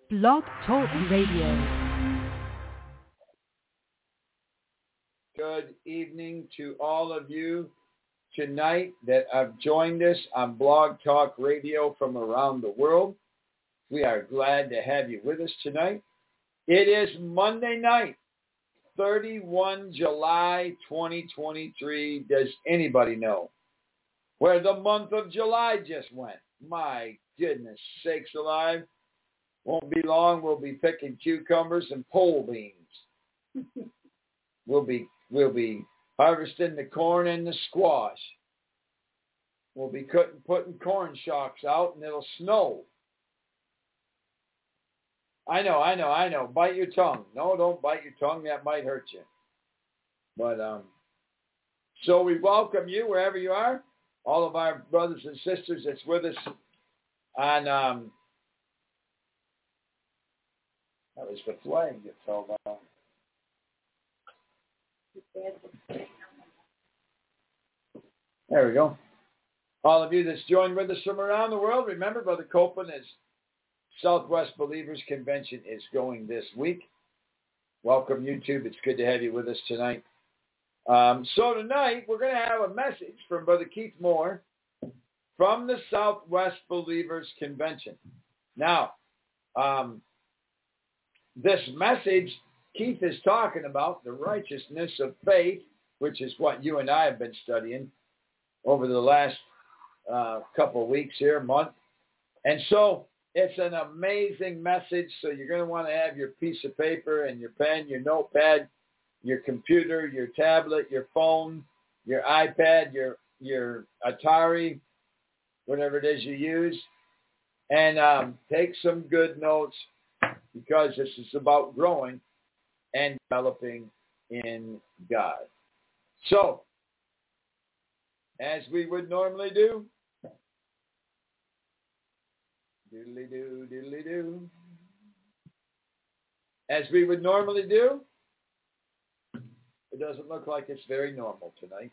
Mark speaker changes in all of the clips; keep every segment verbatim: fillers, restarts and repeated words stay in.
Speaker 1: Blog Talk Radio.
Speaker 2: Good evening to all of you tonight that have joined us on Blog Talk Radio from around the world. We are glad to have you with us tonight. It is Monday night, thirty-first of July, twenty twenty-three. Does anybody know where the month of July just went? My goodness sakes alive. Won't be long. We'll be picking cucumbers and pole beans. We'll be we'll be harvesting the corn and the squash. We'll be cutting, putting corn shocks out, and it'll snow. I know, I know, I know. Bite your tongue. No, don't bite your tongue. That might hurt you. But um, so we welcome you wherever you are. All of our brothers and sisters that's with us on. Um, that was the flag that fell down. There we go. All of you that's joined with us from around the world, remember Brother Copeland is Southwest Believers Convention is going this week. Welcome, YouTube. It's good to have you with us tonight. Um, so tonight, we're going to have a message from Brother Keith Moore from the Southwest Believers Convention. Now, um, this message, Keith is talking about the righteousness of faith, which is what you and I have been studying over the last uh, couple of weeks here, month. And so it's an amazing message. So you're going to want to have your piece of paper and your pen, your notepad, your computer, your tablet, your phone, your iPad, your your Atari, whatever it is you use, and um, take some good notes because this is about growing and developing in God. So, as we would normally do, doodly-doo, doodly-doo. As we would normally do, it doesn't look like it's very normal tonight.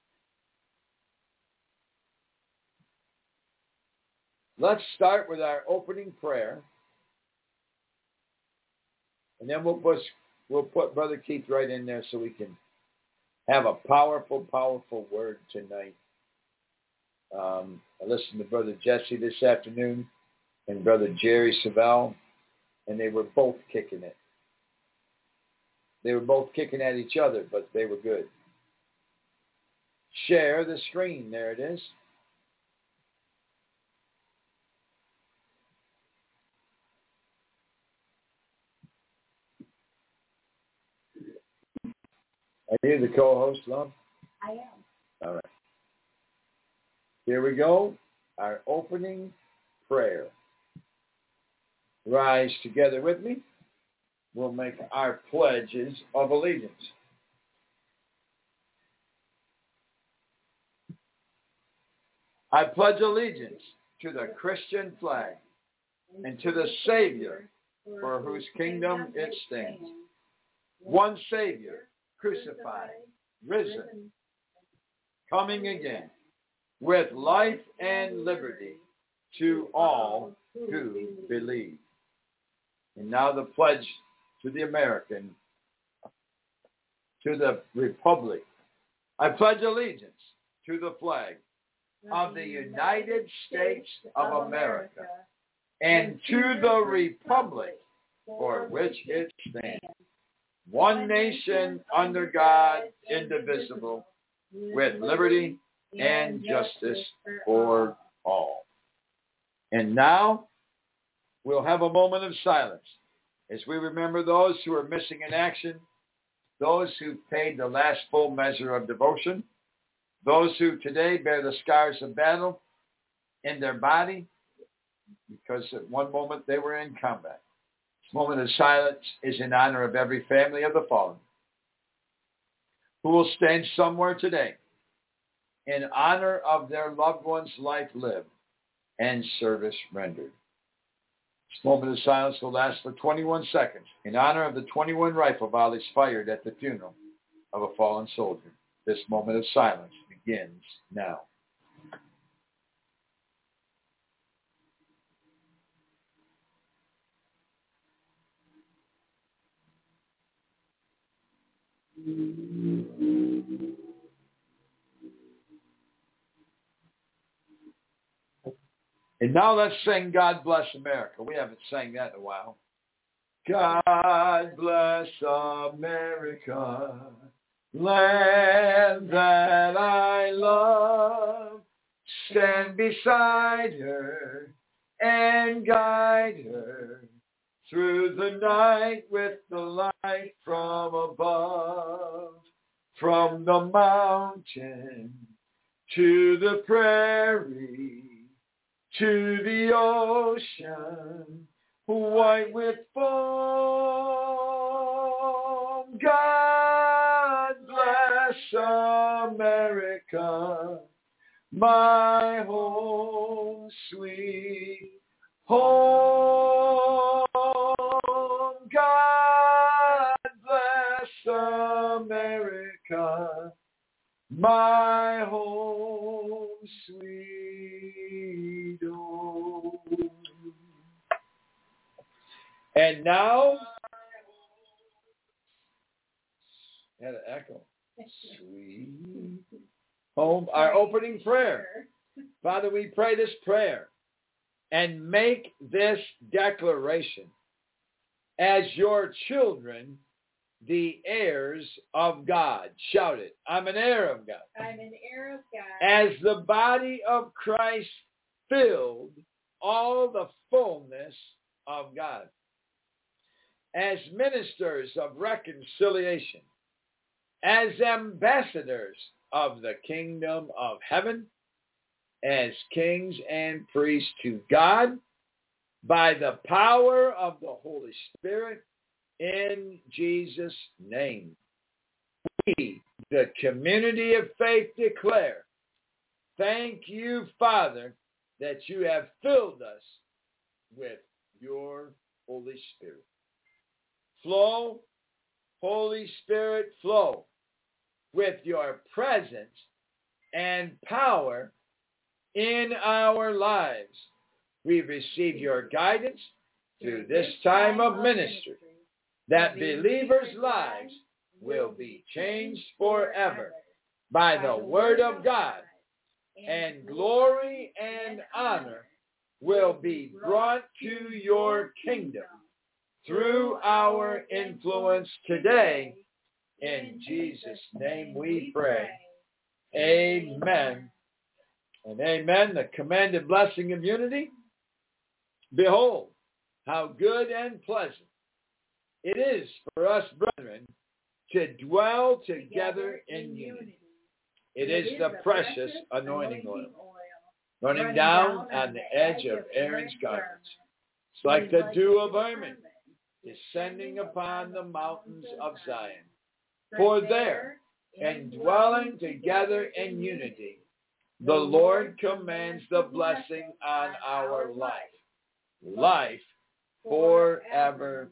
Speaker 2: Let's start with our opening prayer, and then we'll push, we'll put Brother Keith right in there so we can have a powerful, powerful word tonight. Um, I listened to Brother Jesse this afternoon and Brother Jerry Savelle, and they were both kicking it. They were both kicking at each other, but they were good. Share the screen. There it is. Are you the co-host, love?
Speaker 3: I am.
Speaker 2: All right. Here we go. Our opening prayer. Rise together with me. We'll make our pledges of allegiance. I pledge allegiance to the Christian flag and to the Savior for whose kingdom it stands. One Savior, crucified, risen, coming again, with life and liberty to all who believe. And now the pledge to the American, to the Republic. I pledge allegiance to the flag of the United States of America and to the Republic for which it stands, one nation under God, indivisible, with liberty and justice for all. And now we'll have a moment of silence as we remember those who are missing in action, those who paid the last full measure of devotion, those who today bear the scars of battle in their body because at one moment they were in combat. This moment of silence is in honor of every family of the fallen who will stand somewhere today in honor of their loved one's life lived and service rendered. This moment of silence will last for twenty-one seconds in honor of the twenty-one rifle volleys fired at the funeral of a fallen soldier. This moment of silence begins now. And now let's sing God Bless America. We haven't sang that in a while. God bless America, land that I love. Stand beside her and guide her through the night with the light from above. From the mountain to the prairie, to the ocean, white with foam. God bless America, my home, sweet home. God bless America, my home, sweet home. And now, had an echo. Sweet home. Our opening prayer. Father, we pray this prayer and make this declaration as your children, the heirs of God. Shout it. I'm an heir of God.
Speaker 3: I'm an heir of God.
Speaker 2: As the body of Christ filled all the fullness of God. As ministers of reconciliation. As ambassadors of the kingdom of heaven. As kings and priests to God. By the power of the Holy Spirit. In Jesus' name, we, the community of faith, declare, thank you, Father, that you have filled us with your Holy Spirit. Flow, Holy Spirit, flow with your presence and power in our lives. We receive your guidance through this time of ministry, that believers' lives will be changed forever by the word of God, and glory and honor will be brought to your kingdom through our influence today. In Jesus' name we pray. Amen and amen. The commanded blessing of unity. Behold, how good and pleasant it is for us, brethren, to dwell together in unity. It is the precious anointing oil running down on the edge of Aaron's garments. It's like the dew of Hermon descending upon the mountains of Zion. For there, in dwelling together in unity, the Lord commands the blessing on our life, life forevermore.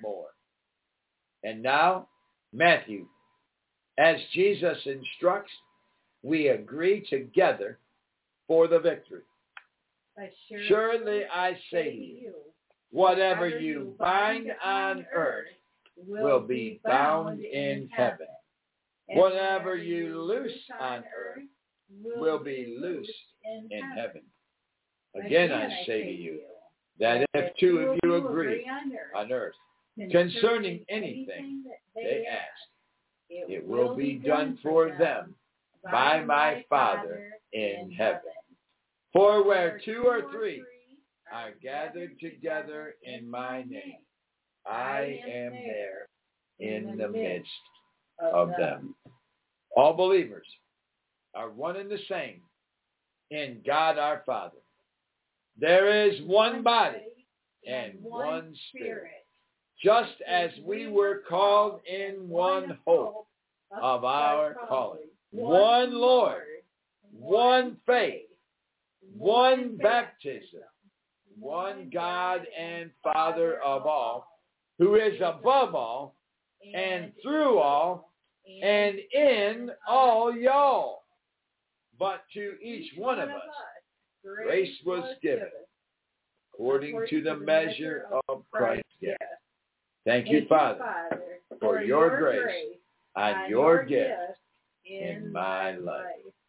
Speaker 2: And now, Matthew, as Jesus instructs, we agree together for the victory.
Speaker 3: Assuredly,
Speaker 2: Surely I say to you, whatever you bind on earth will be bound in heaven. Whatever you loose on earth will be loosed in heaven. Again I say to you, that if two of you agree on earth concerning anything they ask, it will be done for them by my Father in heaven. For where two or three are gathered together in my name, I am there in the midst of them. All believers are one and the same in God our Father. There is one body and one Spirit, just as we were called in one hope of our calling. One Lord, one faith, one baptism, one God and Father of all, who is above all, and through all, and in all y'all. But to each one of us, grace was given according to the measure of Christ's gift. Thank you, Father, for your grace on your gift in my life.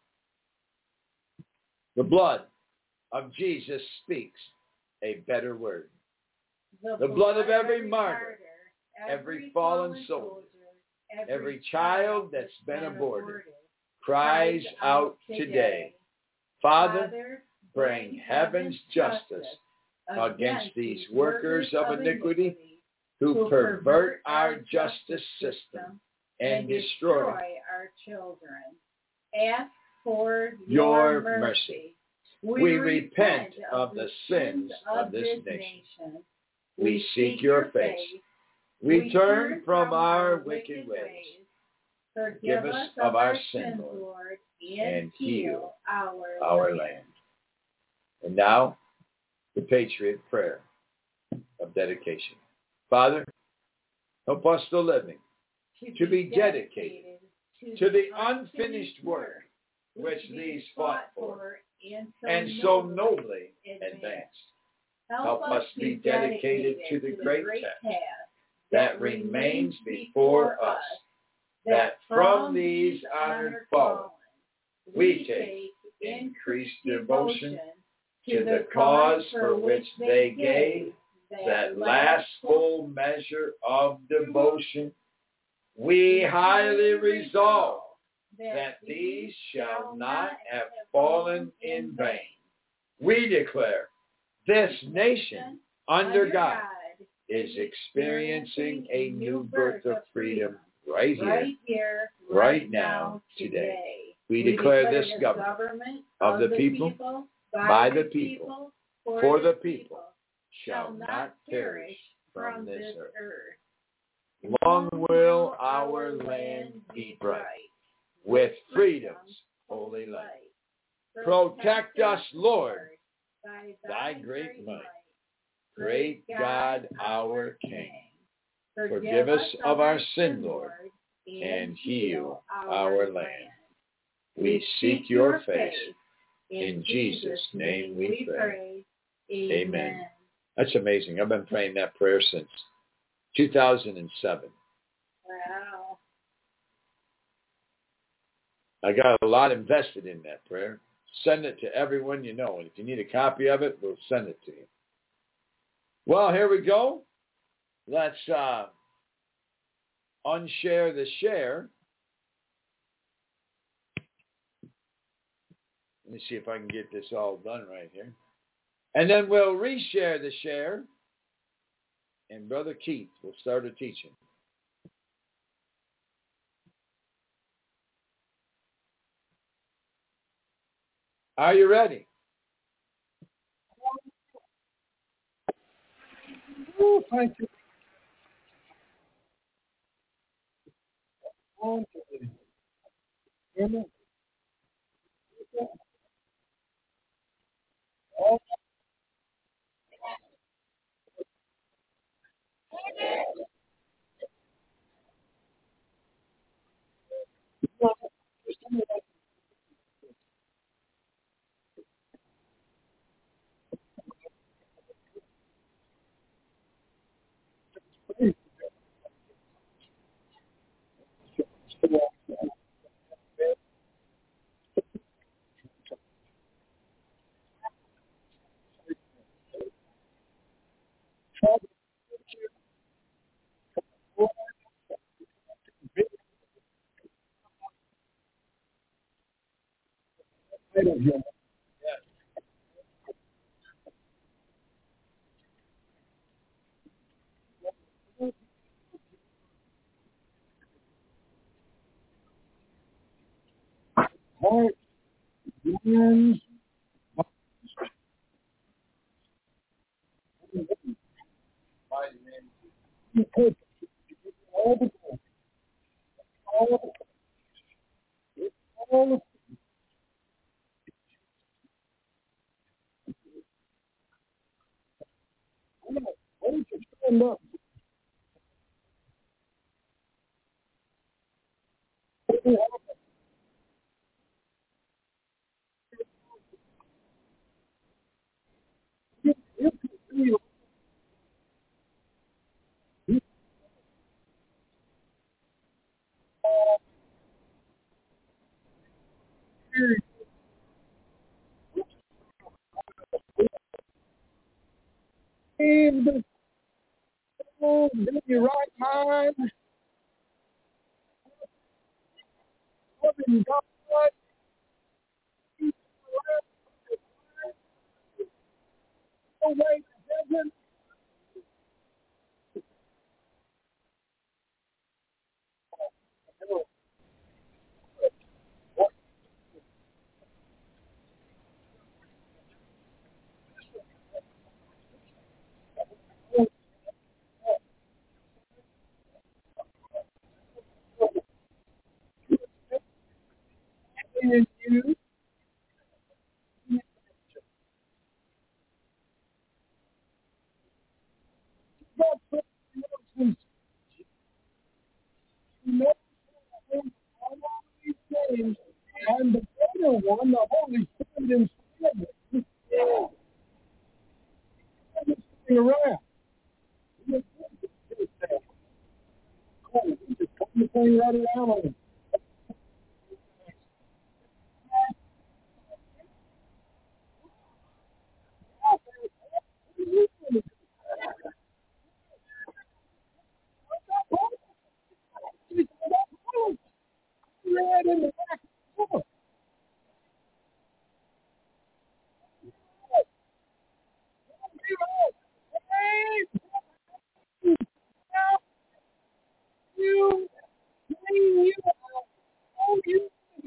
Speaker 2: The blood of Jesus speaks a better word. The blood of every martyr, every fallen soldier, every child that's been aborted, cries out today, Father, bring heaven's justice against these workers of iniquity who pervert our justice system and destroy
Speaker 3: our children. Ask for
Speaker 2: your
Speaker 3: your
Speaker 2: mercy. We repent of the sins of this nation. We seek your face. We turn from our wicked ways. Forgive us of our sin, Lord, and heal our land. And now, the Patriot Prayer of dedication. Father, help us the living to be dedicated to the unfinished work which these fought for and so nobly advanced. Help us be dedicated to the great task that remains before us, that from these honored fallen we take increased devotion to the cause for which they gave that last full measure of devotion. We highly resolve that these shall not have fallen in vain. We declare this nation under God is experiencing a new birth of freedom right here, right now, today. We declare this government of the people, by the people, for the people, shall not perish from this earth. Long will our land be bright with freedom's holy light. Protect us, Lord, thy great might. Great God, our King, forgive us of our sin, Lord, and heal our land. We seek your face. In Jesus' name we pray. Amen. That's amazing. I've been praying that prayer since two thousand seven.
Speaker 3: Wow.
Speaker 2: I got a lot invested in that prayer. Send it to everyone you know. And if you need a copy of it, we'll send it to you. Well, here we go. Let's uh, unshare the share. Let me see if I can get this all done right here. And then we'll reshare the share. And Brother Keith will start a teaching. Are you ready?
Speaker 4: Oh, thank you. Amen. Heart yearns to take all the glory, all the all the why don't you stand up? You you can feel saved, soul, in your right mind, loving God, no way to heaven. In you, God put emotions, knows all these things, and the greater one, the Holy Spirit inside of us, is sitting around. He just put the thing right around on him. Right in the back of the door. You, you, oh, you,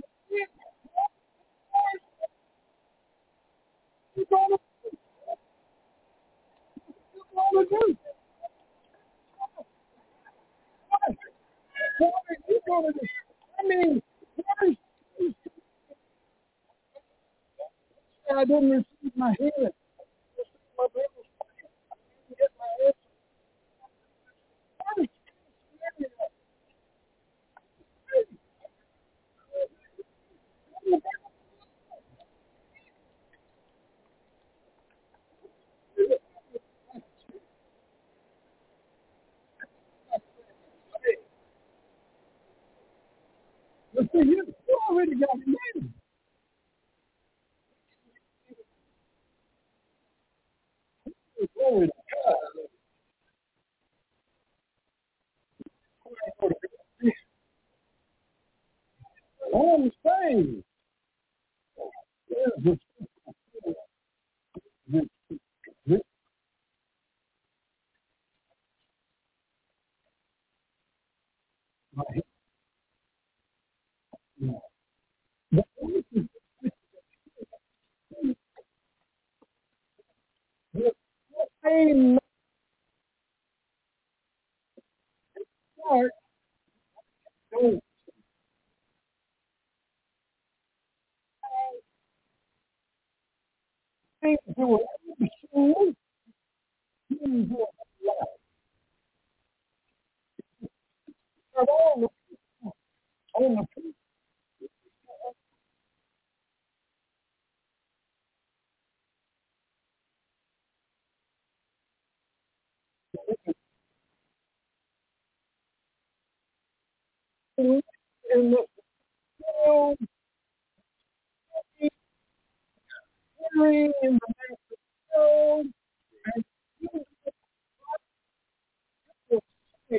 Speaker 4: you gonna, you gonna do? What are you gonna do? I mean, what is, I didn't receive my healing. My brother's trying to get my head. What is But see, you, you already got it made. Glory to God. I'm saying, there's this, this, my head. The the same start, don't think to it. So, you do it at all on the people in the world, hearing in the world, and you will see it.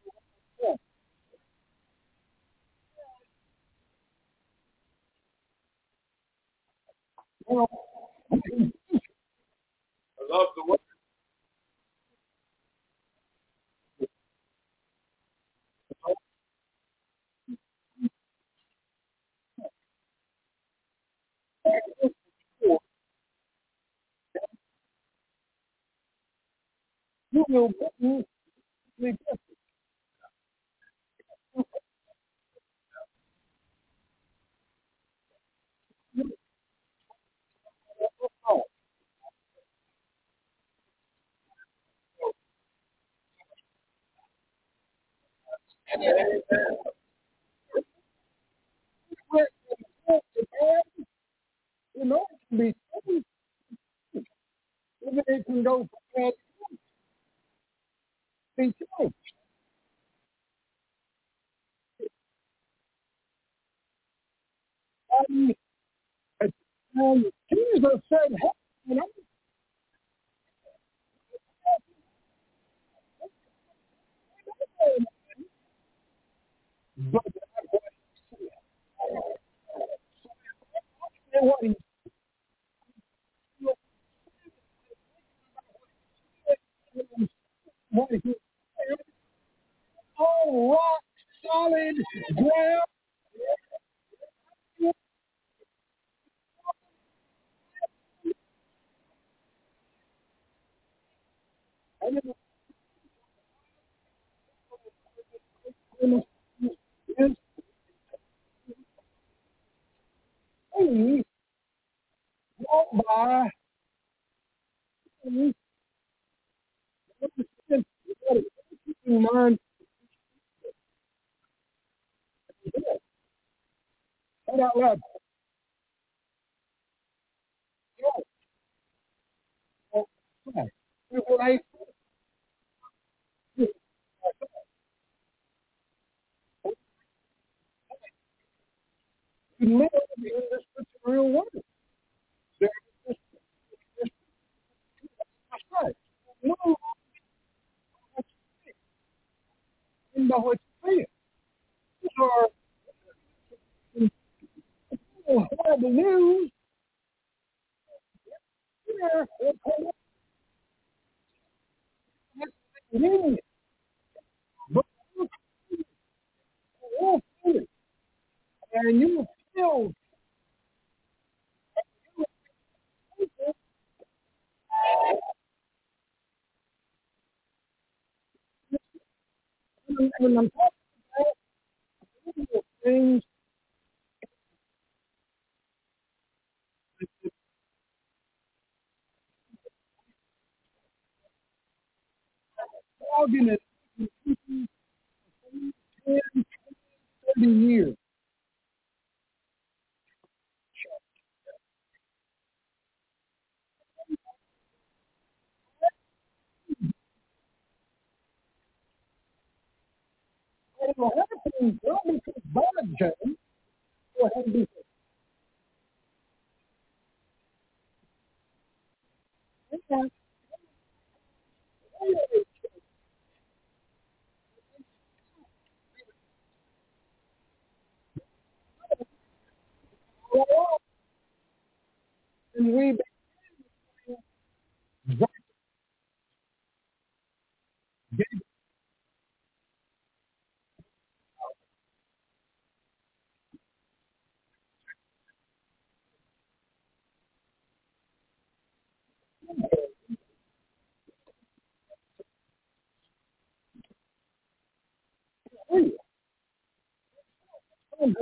Speaker 4: Well, I love the way you will witness the gift of God. Where the God, you know, it can be saved, even it can go from bad to be saved. Um, um, Jesus said, hey, you know, ground. And it was his faith walked by and he in mind. Shout out loud. Oh, okay. What I you live in this real world. There is this right. No, I know what you're saying. These are horrible news. Here, it's but and you feel when I'm talking about things, logging it ten, thirty years. And it will happen not because God changed, or had to be and we free. As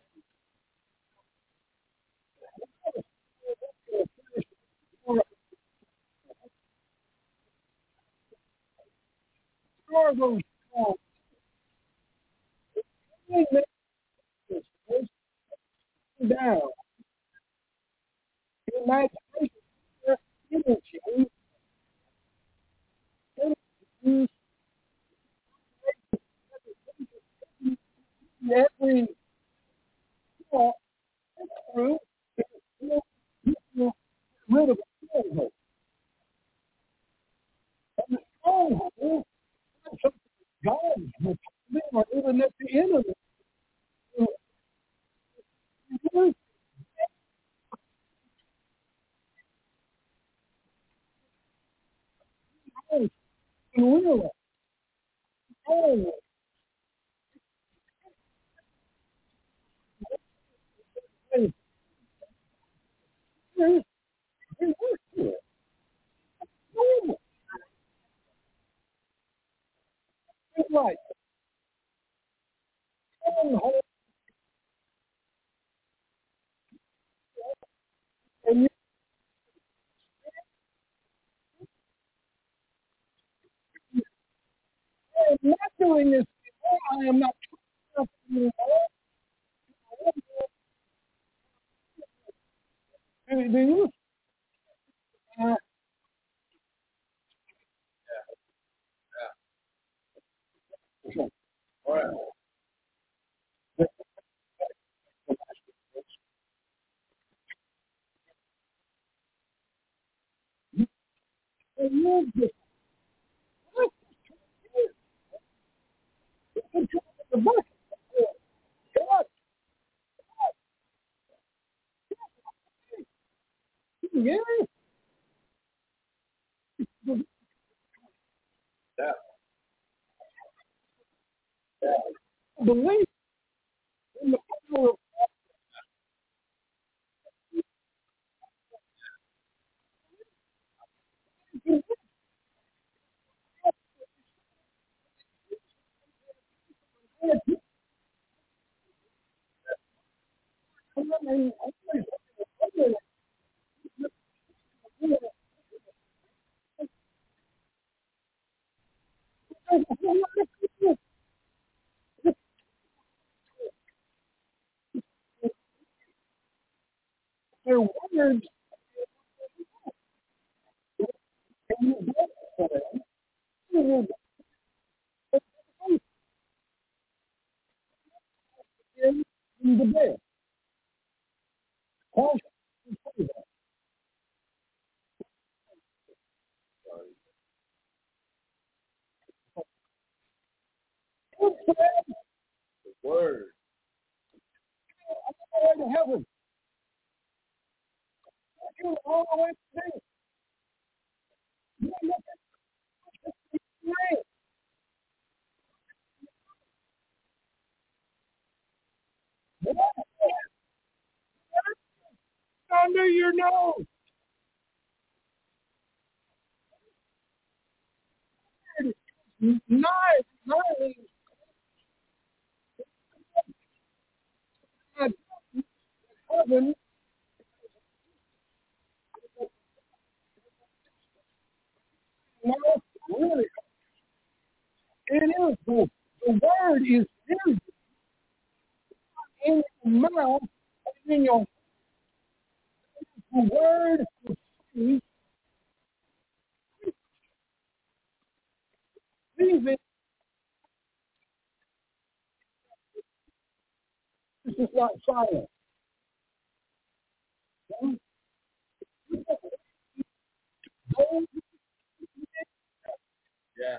Speaker 4: far as those songs, they make this down. The imagination, their energy, energy, every thought through, rid of a stronghold. And the stronghold, God's or even at the end of it, and realize, oh, hey, here's here's this. Normal. It's like stronghold, and you're not doing this. I am not trusting you. Do you? Uh, all right. And you just control the bucket. God, yeah. Believe. Their words in the bed. Paul said that. He said,
Speaker 2: Word.
Speaker 4: all the way to heaven. You all the way to me. You look at me. Under your nose. Nine, nine. Heaven. No, really. It is the, the word is in, in your mouth and in your the word is speak. Leave it. This is not silent.
Speaker 2: Yeah.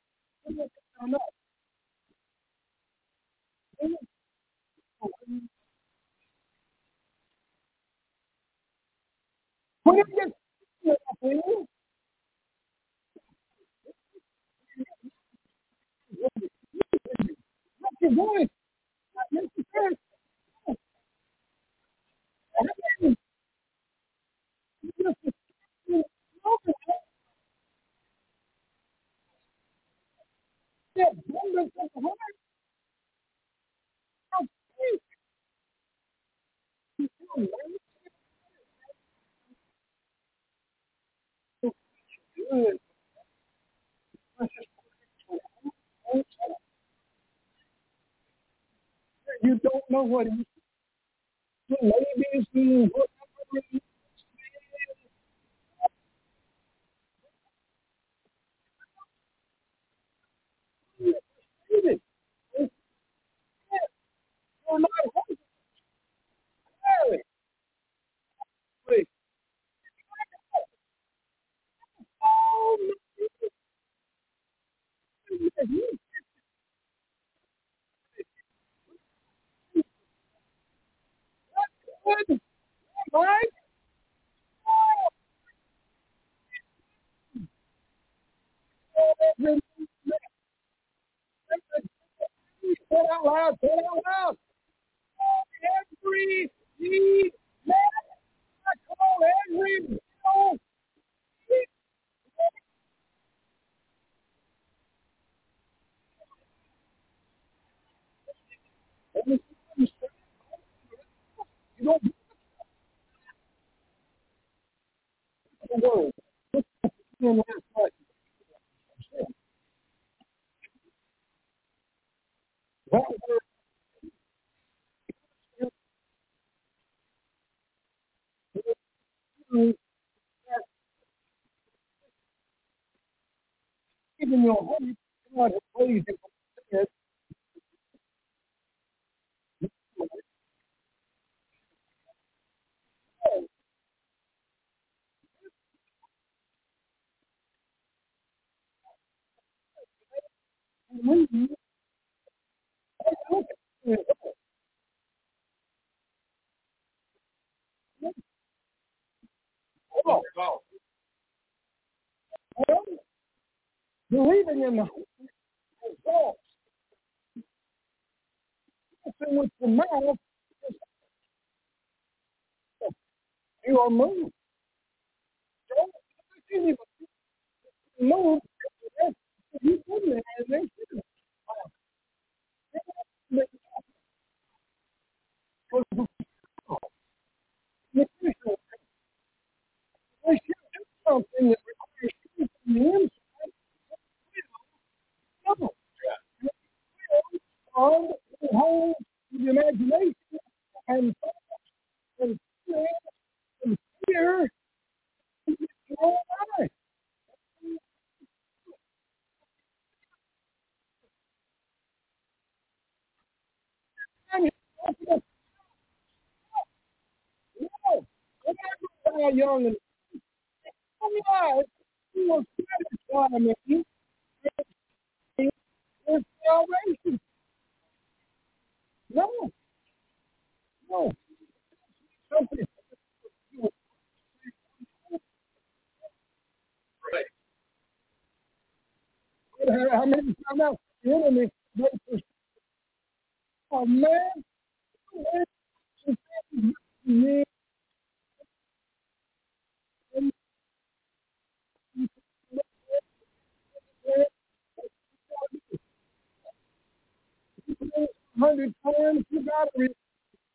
Speaker 4: When it gets you, what's your voice? Not necessarily. Yeah, abundance of the heart. Good. You don't know what he maybe he whatever he did. You're not hungry. Wait. Oh, good. Right? Say it out loud. Say it out loud. Every need, come on, every no, you don't get the word. In last night, that word even your heart, God has raised him from the dead. And when you look at it, oh,
Speaker 2: Go.
Speaker 4: well, believing in the results, in with the mouth, you are moved. Don't you even move. You couldn't have anything. on the whole the imagination and and fear and fear is your own life. And no, when I go down young and alive, he will satisfy me with salvation. No, no. Something. How many times out the enemy makes us a man, man, man, hundred times you got to read.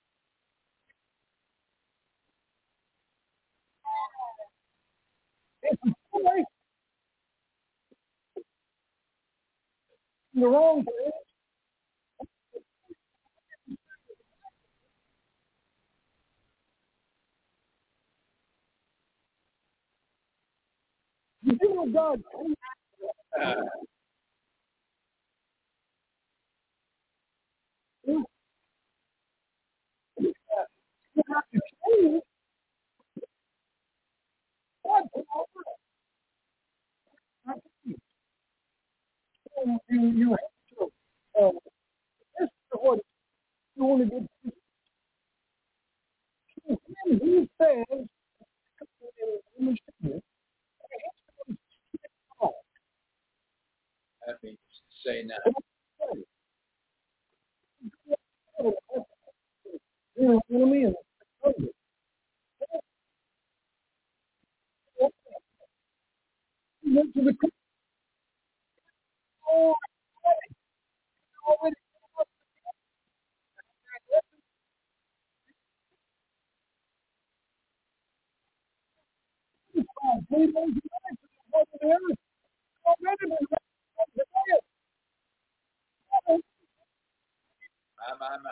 Speaker 4: It's a choice in the wrong place. You do what God told you. You have to change God told you. You, you have to. Uh, this is what you want to get. He says,
Speaker 2: Happy to say now.
Speaker 4: You know what I mean? He went to the cross already. He knows the life of the earth. Already been raised from the dead.
Speaker 2: My, my, my.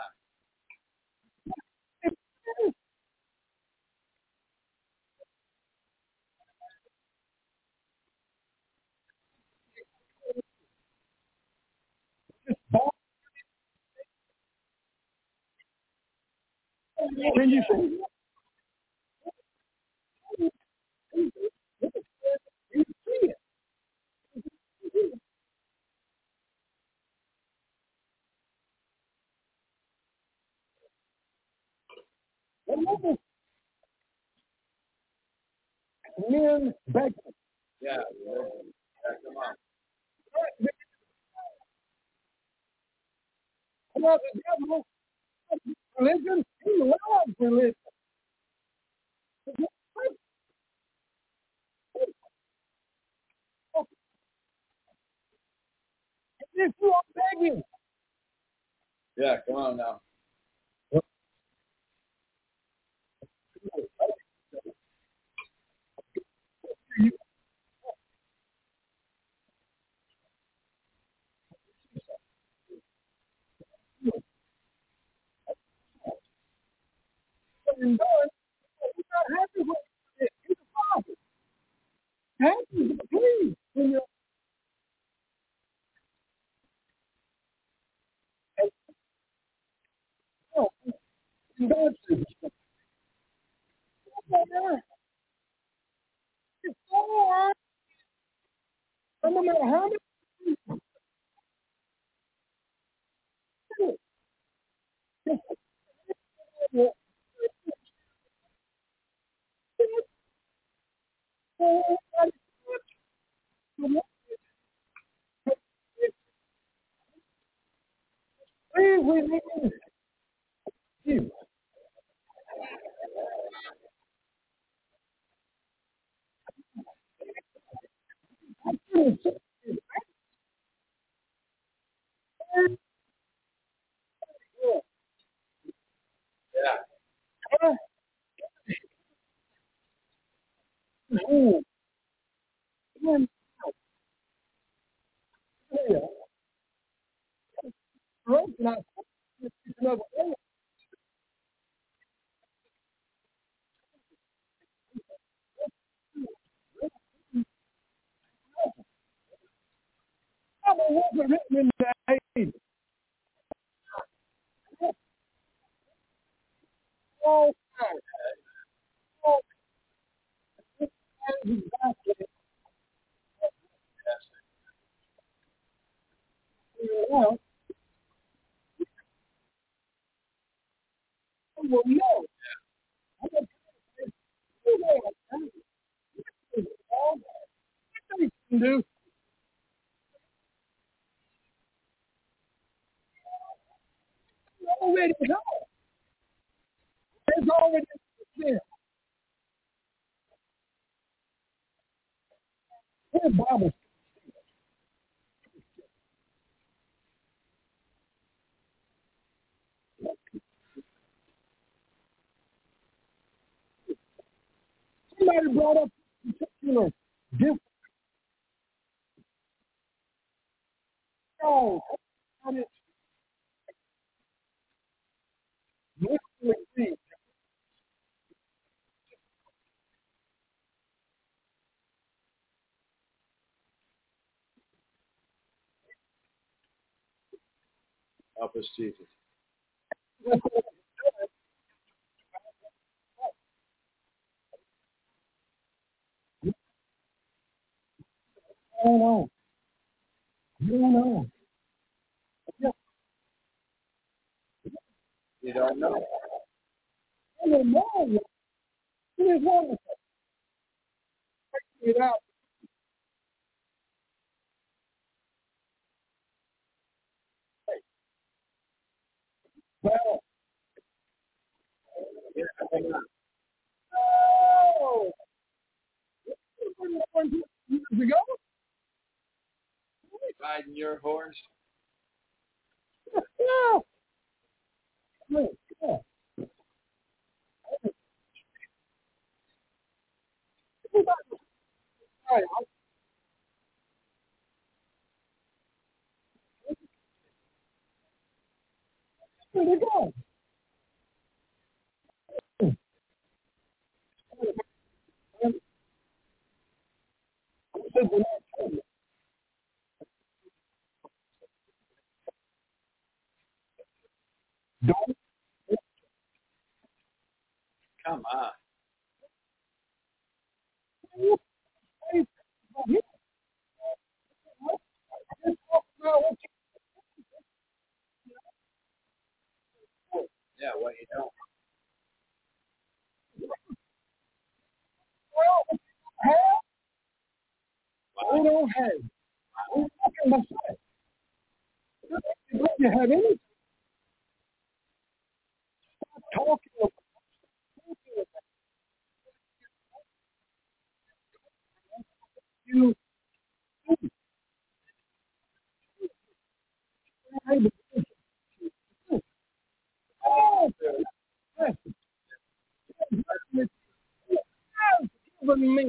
Speaker 4: Can you see? You see it. Remember, men back
Speaker 2: Yeah. Yeah, come on.
Speaker 4: about the devil, religion, he loves religion. If you are begging,
Speaker 2: Yeah, come on now.
Speaker 4: and done, you're not happy with it. He's a father. Happy is pleased when you're and God says, it's all right. No matter how many people will please we need you.
Speaker 2: Yeah.
Speaker 4: Oh, man, yeah. Right? not another way. Bible wasn't written in the eighties. All time. All time. Exactly. Well, well, no. I'm going to tell you all that they can do. Already know. It's already there. The Bible. Somebody brought up a particular different song. And it's literally
Speaker 2: Help us, Jesus.
Speaker 4: going on. Going on.
Speaker 2: You don't know.
Speaker 4: I don't know. It is wonderful. It out. Well, oh, years ago.
Speaker 2: Riding your horse.
Speaker 4: Yeah. Yeah. Yeah. Right. Where they go? Don't
Speaker 2: Come on.
Speaker 4: say you just talk about what
Speaker 2: Yeah, what you don't.
Speaker 4: you have. We don't have. We're talking about sex. If you have any talking about you, oh, that's given me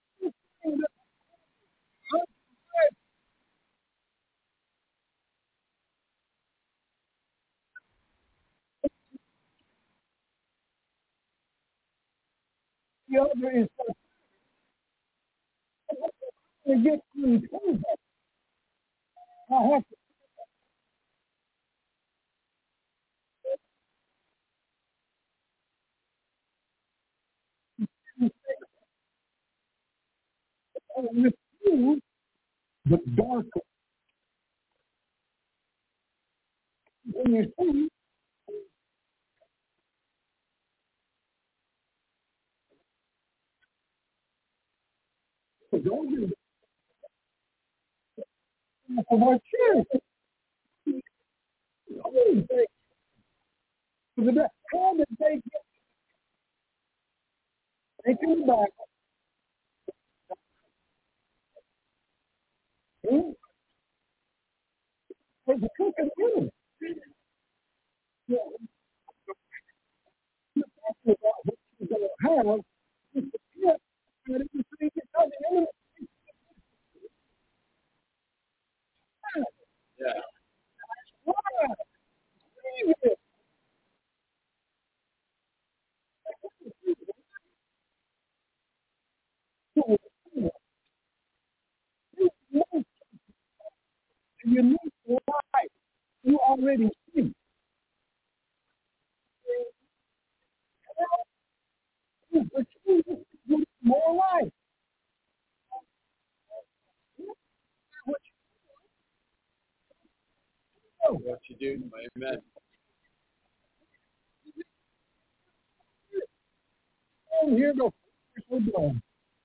Speaker 4: the other is to get to I have to refuse the darker. When you see, don't do it for my church. How did they get taken back? Hmm? For the cooking women. Yeah, about what you're going to have. Yeah, but if you think it's not the enemy,
Speaker 2: Yeah.
Speaker 4: why? believe it. You know, you need life. You already see. But you need more life. What you know.
Speaker 2: What you do, amen.
Speaker 4: And here goes. So done.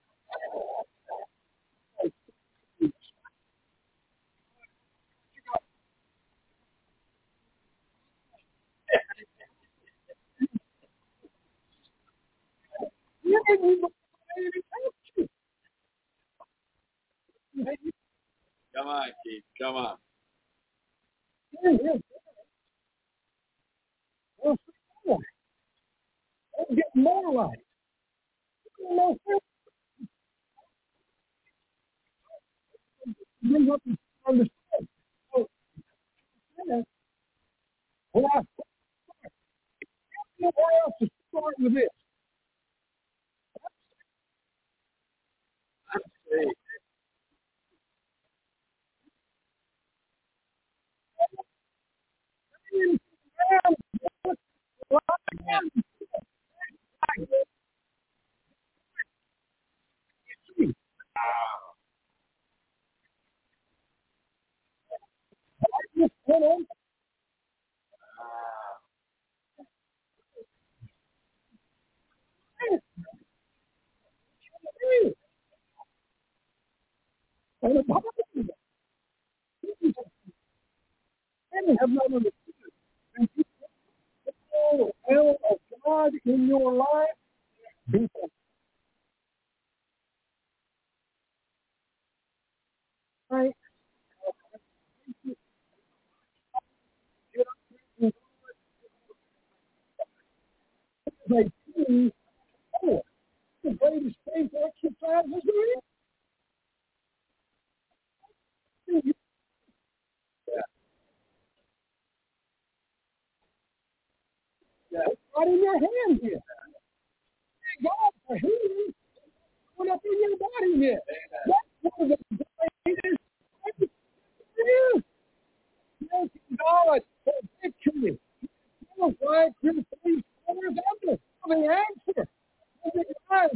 Speaker 4: You didn't even touch you.
Speaker 2: Come on, Keith. Come on.
Speaker 4: Here, here. Well, more. Let's get more life. No sense. Bring up and understand. So, yeah. Well, I don't know where else to start with this.
Speaker 2: Let's see.
Speaker 4: And the Bible have not understood. And you know the will of God in your life, be right. They see oh, the greatest faith exercises there is. Yeah. Right in your hand here. Thank God for healing. Put up in your body here. That's one of the greatest things there is. Thank God for victory. That's why Christians scores under the answer. The God,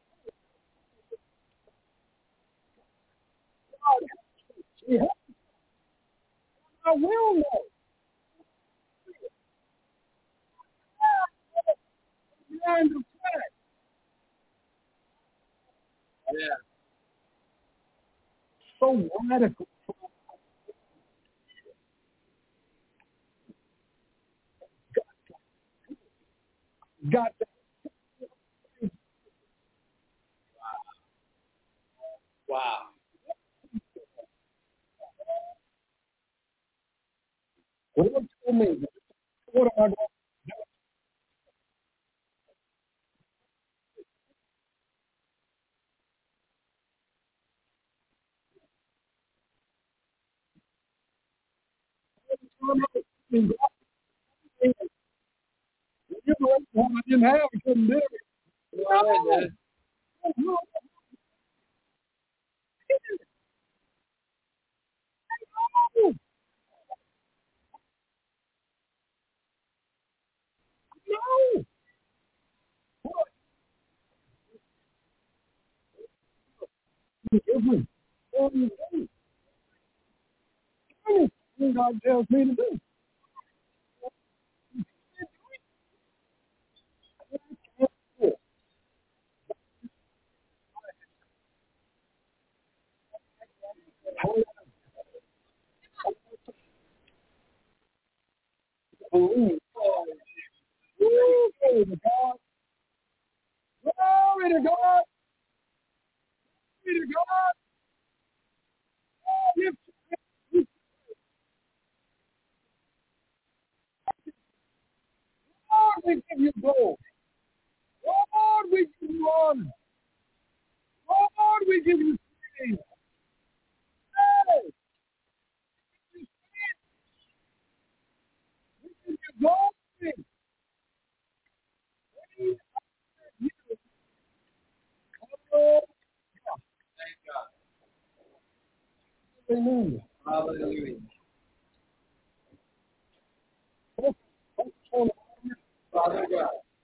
Speaker 4: yeah, I will know. Behind the fact.
Speaker 2: Yeah.
Speaker 4: So radical. Got that.
Speaker 2: Wow.
Speaker 4: What told me? What am I going to do? You know, what I didn't have, I couldn't do it.
Speaker 2: Go ahead, Dennis.
Speaker 4: No. No. Every every day, anything God tells me to do. Believe. Glory to God. Glory to God. Glory to God. Oh, if Lord, we give you glory. Lord, we give you honor. Lord, we give you praise. Hey, we give Hallelujah.
Speaker 2: Hallelujah. Father God.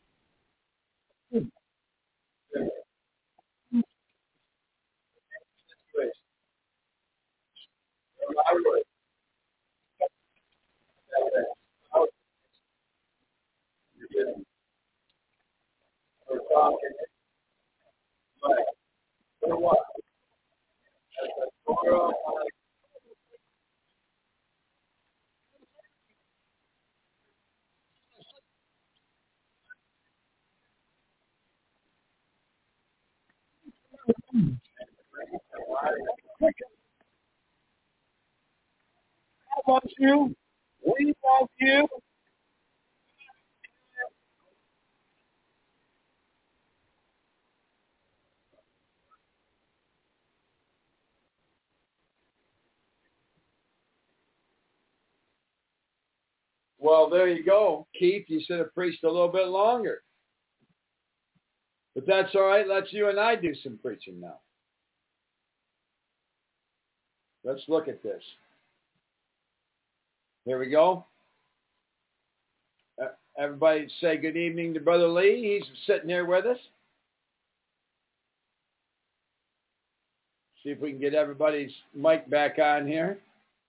Speaker 4: I want you. We want you.
Speaker 2: Well, there you go, Keith. You should have preached a little bit longer. But that's all right. Let's you and I do some preaching now. Let's look at this. Here we go. Uh, everybody say good evening to Brother Lee. He's sitting here with us. See if we can get everybody's mic back on here.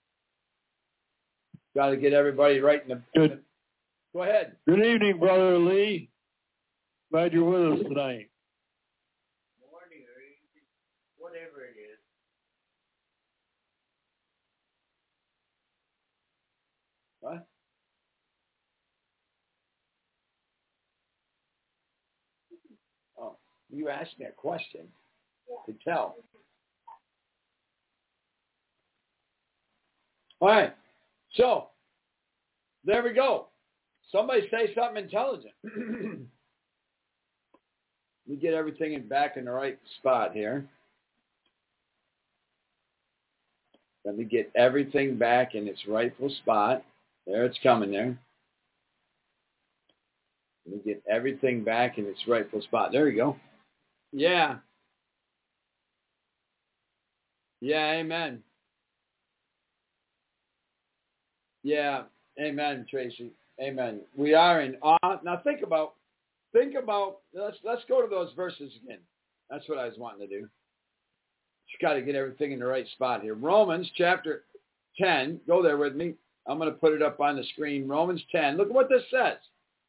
Speaker 2: Got to get everybody right in the...
Speaker 5: Good.
Speaker 2: Go ahead.
Speaker 5: Good evening, Brother Lee. Glad you're with us tonight.
Speaker 2: Morning or evening, whatever it is. What? Oh, you asked me a question to tell. All right. So, there we go. Somebody say something intelligent. Let me get everything in back in the right spot here. Let me get everything back in its rightful spot. There, it's coming there. Let me get everything back in its rightful spot. There we go. Yeah. Yeah, amen. Yeah, amen, Tracy. Amen. We are in awe. Now think about, think about, let's let's go to those verses again. That's what I was wanting to do. Just got to get everything in the right spot here. Romans chapter ten. Go there with me. I'm going to put it up on the screen. Romans ten. Look at what this says.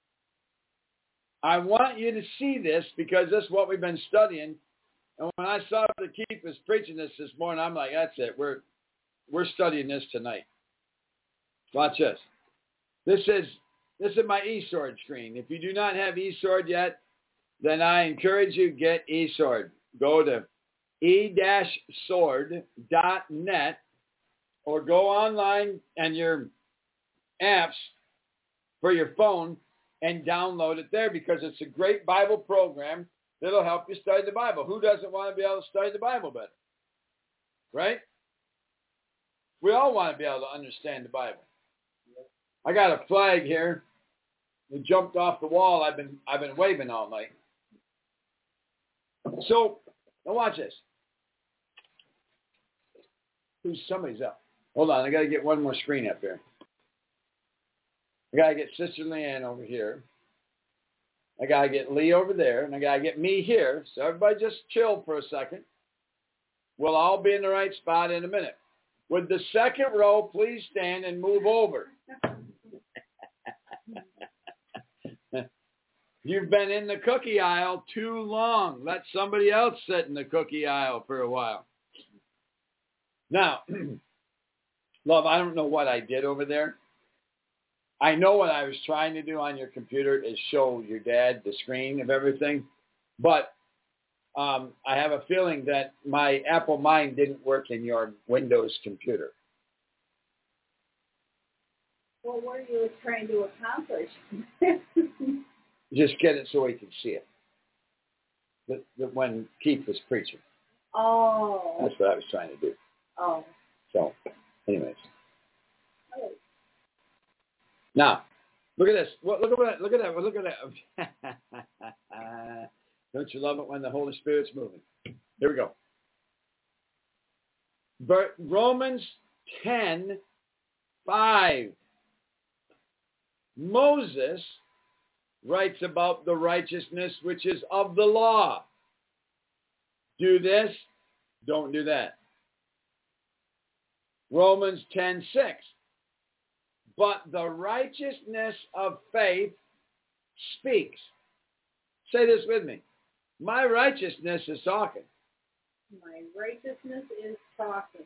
Speaker 2: I want you to see this because this is what we've been studying. And when I saw the Keith was preaching this this morning, I'm like, that's it. We're we're studying this tonight. Watch this. This is this is my eSword screen. If you do not have eSword yet, then I encourage you get eSword. Go to e dash sword dot net or go online and your apps for your phone and download it there because it's a great Bible program that'll help you study the Bible. Who doesn't want to be able to study the Bible better? Right? We all want to be able to understand the Bible. I got a flag here. It jumped off the wall. I've been I've been waving all night. So now watch this. Who's somebody's up? Hold on, I got to get one more screen up here. I got to get Sister Leanne over here. I got to get Lee over there, and I got to get me here. So everybody just chill for a second. We'll all be in the right spot in a minute. Would the second row please stand and move over? You've been in the cookie aisle too long. Let somebody else sit in the cookie aisle for a while. Now, love, I don't know what I did over there. I know what I was trying to do on your computer is show your dad the screen of everything. But um, I have a feeling that my Apple Mind didn't work in your Windows computer.
Speaker 3: Well, what are you trying to accomplish?
Speaker 2: Just get it so we can see it. The, the, when Keith was preaching.
Speaker 3: Oh.
Speaker 2: That's what I was trying to do.
Speaker 3: Oh.
Speaker 2: So, anyways. Now, look at this. Look at that. Look at that. Look at that. Don't you love it when the Holy Spirit's moving? Here we go. But Romans ten five. Moses writes about the righteousness which is of the law. Do this, don't do that. Romans ten six. But the righteousness of faith speaks. Say this with me. My righteousness is talking.
Speaker 3: My righteousness is talking.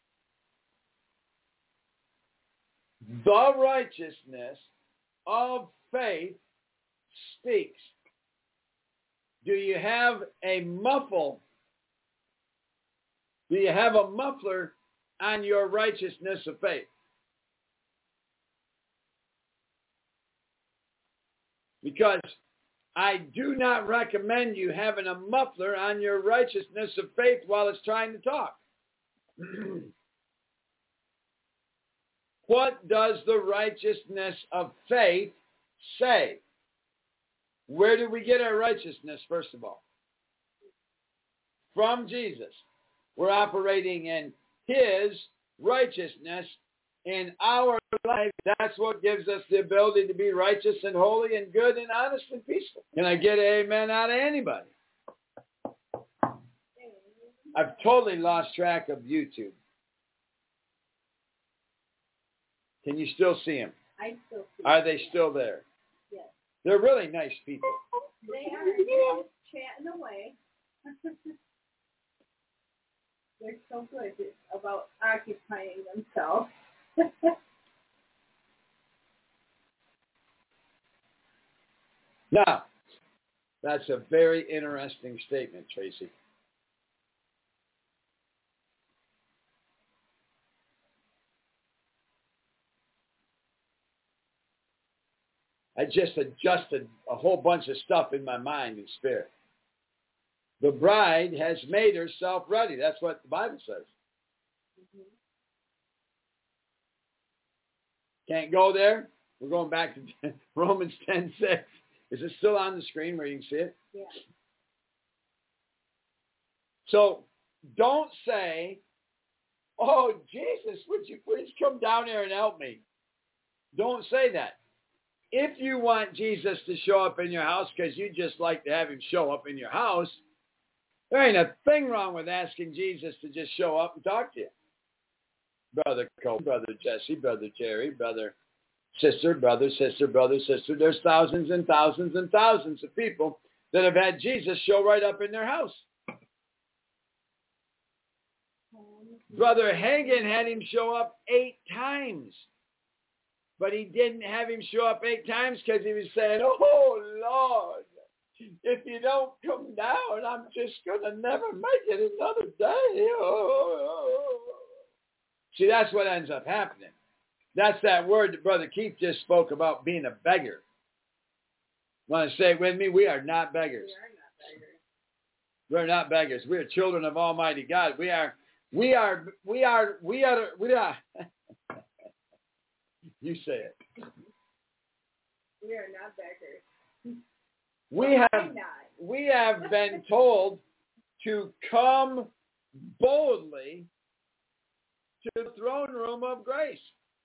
Speaker 2: The righteousness of faith speaks. Do you have a muffle? Do you have a muffler on your righteousness of faith? Because I do not recommend you having a muffler on your righteousness of faith while it's trying to talk. What does the righteousness of faith say? Where do we get our righteousness, first of all? From Jesus. We're operating in his righteousness in our life. That's what gives us the ability to be righteous and holy and good and honest and peaceful. Can I get an amen out of anybody? I've totally lost track of YouTube. Can you still see them?
Speaker 3: I still see
Speaker 2: Are
Speaker 3: them.
Speaker 2: they still there?
Speaker 3: Yes.
Speaker 2: They're really nice people.
Speaker 3: They are just chatting away. They're so good about occupying themselves.
Speaker 2: Now, that's a very interesting statement, Tracy. I just adjusted a whole bunch of stuff in my mind and spirit. The bride has made herself ready. That's what the Bible says. Mm-hmm. Can't go there? We're going back to Romans ten six. Is it still on the screen where you can see it?
Speaker 3: Yeah.
Speaker 2: So don't say, oh, Jesus, would you please come down here and help me? Don't say that. If you want Jesus to show up in your house because you just like to have him show up in your house, there ain't a thing wrong with asking Jesus to just show up and talk to you. Brother Cole, Brother Jesse, Brother Jerry, Brother Sister, Brother, Sister, Brother, Sister. There's thousands and thousands and thousands of people that have had Jesus show right up in their house. Brother Hagin had him show up eight times. But he didn't have him show up eight times because he was saying, oh, Lord, if you don't come down, I'm just going to never make it another day. Oh. See, that's what ends up happening. That's that word that Brother Keith just spoke about, being a beggar. Want to say it with me? We are not beggars. We are not beggars. We are children of Almighty God. We are, we are, we are, we are, we are. You say it.
Speaker 3: We are not beggars.
Speaker 2: We have, we have been told to come boldly to the throne room of grace.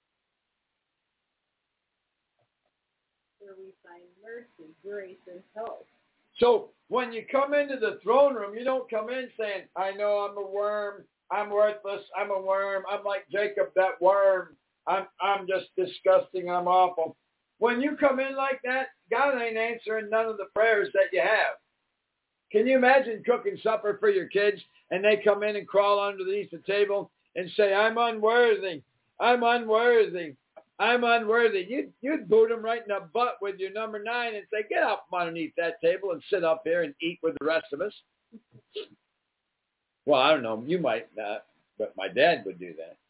Speaker 3: Where we find mercy, grace, and help.
Speaker 2: So when you come into the throne room, you don't come in saying, I know I'm a worm, I'm worthless, I'm a worm, I'm like Jacob, that worm. I'm I'm just disgusting. I'm awful. When you come in like that, God ain't answering none of the prayers that you have. Can you imagine cooking supper for your kids and they come in and crawl underneath the table and say, I'm unworthy. I'm unworthy. I'm unworthy. You'd, you'd boot them right in the butt with your number nine and say, get up from underneath that table and sit up here and eat with the rest of us. Well, I don't know. You might not, but my dad would do that.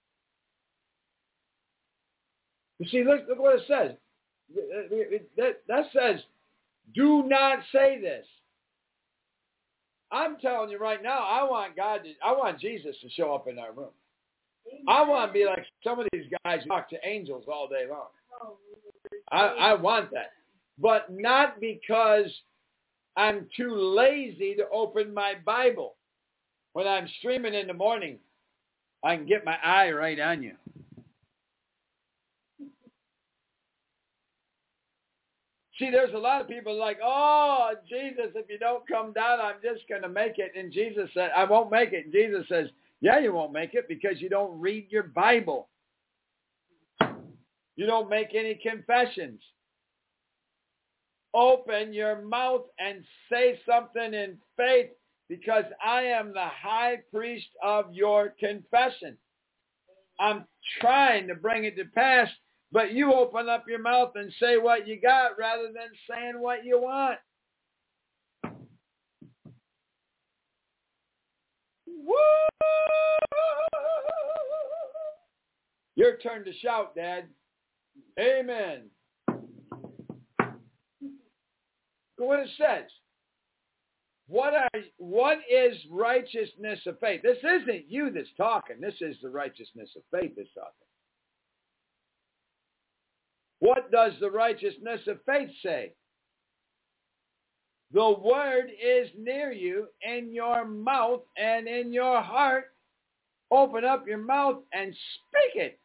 Speaker 2: You see, look, look what it says. That, that says, do not say this. I'm telling you right now, I want God to, I want Jesus to show up in our room. Amen. I want to be like some of these guys who talk to angels all day long. I, I want that. But not because I'm too lazy to open my Bible when I'm streaming in the morning I can get my eye right on you. See, there's a lot of people like, oh, Jesus, if you don't come down, I'm just going to make it. And Jesus said, I won't make it. And Jesus says, yeah, you won't make it because you don't read your Bible. You don't make any confessions. Open your mouth and say something in faith because I am the high priest of your confession. I'm trying to bring it to pass, but you open up your mouth and say what you got rather than saying what you want. Woo! Your turn to shout, Dad. Amen. What it says. What are what is righteousness of faith? This isn't you that's talking. This is the righteousness of faith that's talking. What does the righteousness of faith say? The word is near you, in your mouth and in your heart. Open up your mouth and speak it.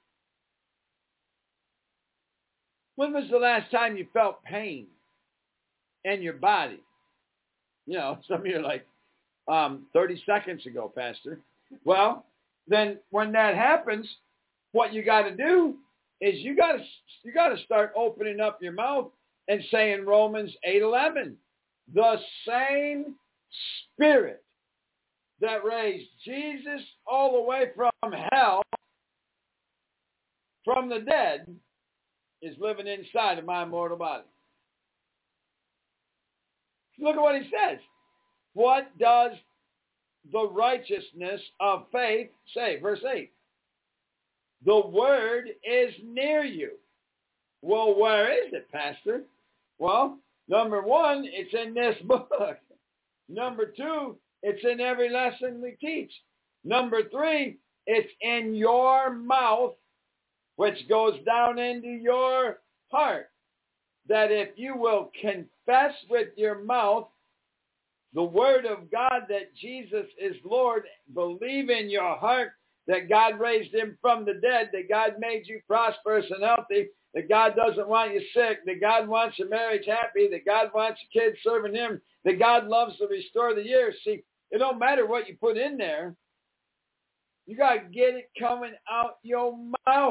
Speaker 2: When was the last time you felt pain in your body? You know, some of you are like, um, thirty seconds ago, Pastor. Well, then when that happens, what you got to do is you got to you got to start opening up your mouth and saying Romans eight eleven. The same Spirit that raised Jesus all the way from hell, from the dead, is living inside of my mortal body. Look at what he says. What does the righteousness of faith say? Verse eight. The word is near you. Well, where is it, Pastor? Well, number one, it's in this book. Number two, it's in every lesson we teach. Number three, it's in your mouth, which goes down into your heart. That if you will confess with your mouth the word of God that Jesus is Lord, believe in your heart that God raised him from the dead, that God made you prosperous and healthy, that God doesn't want you sick, that God wants your marriage happy, that God wants your kids serving him, that God loves to restore the years. See, it don't matter what you put in there. You got to get it coming out your mouth.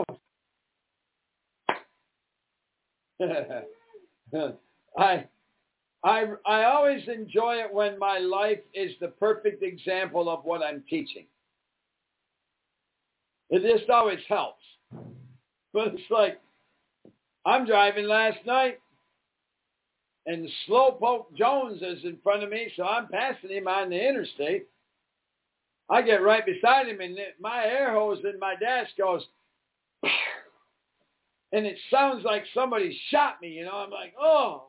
Speaker 2: I, I, I always enjoy it when my life is the perfect example of what I'm teaching. It just always helps. But it's like, I'm driving last night, and Slowpoke Jones is in front of me, so I'm passing him on the interstate. I get right beside him, and my air hose in my dash goes, and it sounds like somebody shot me, you know. I'm like, oh.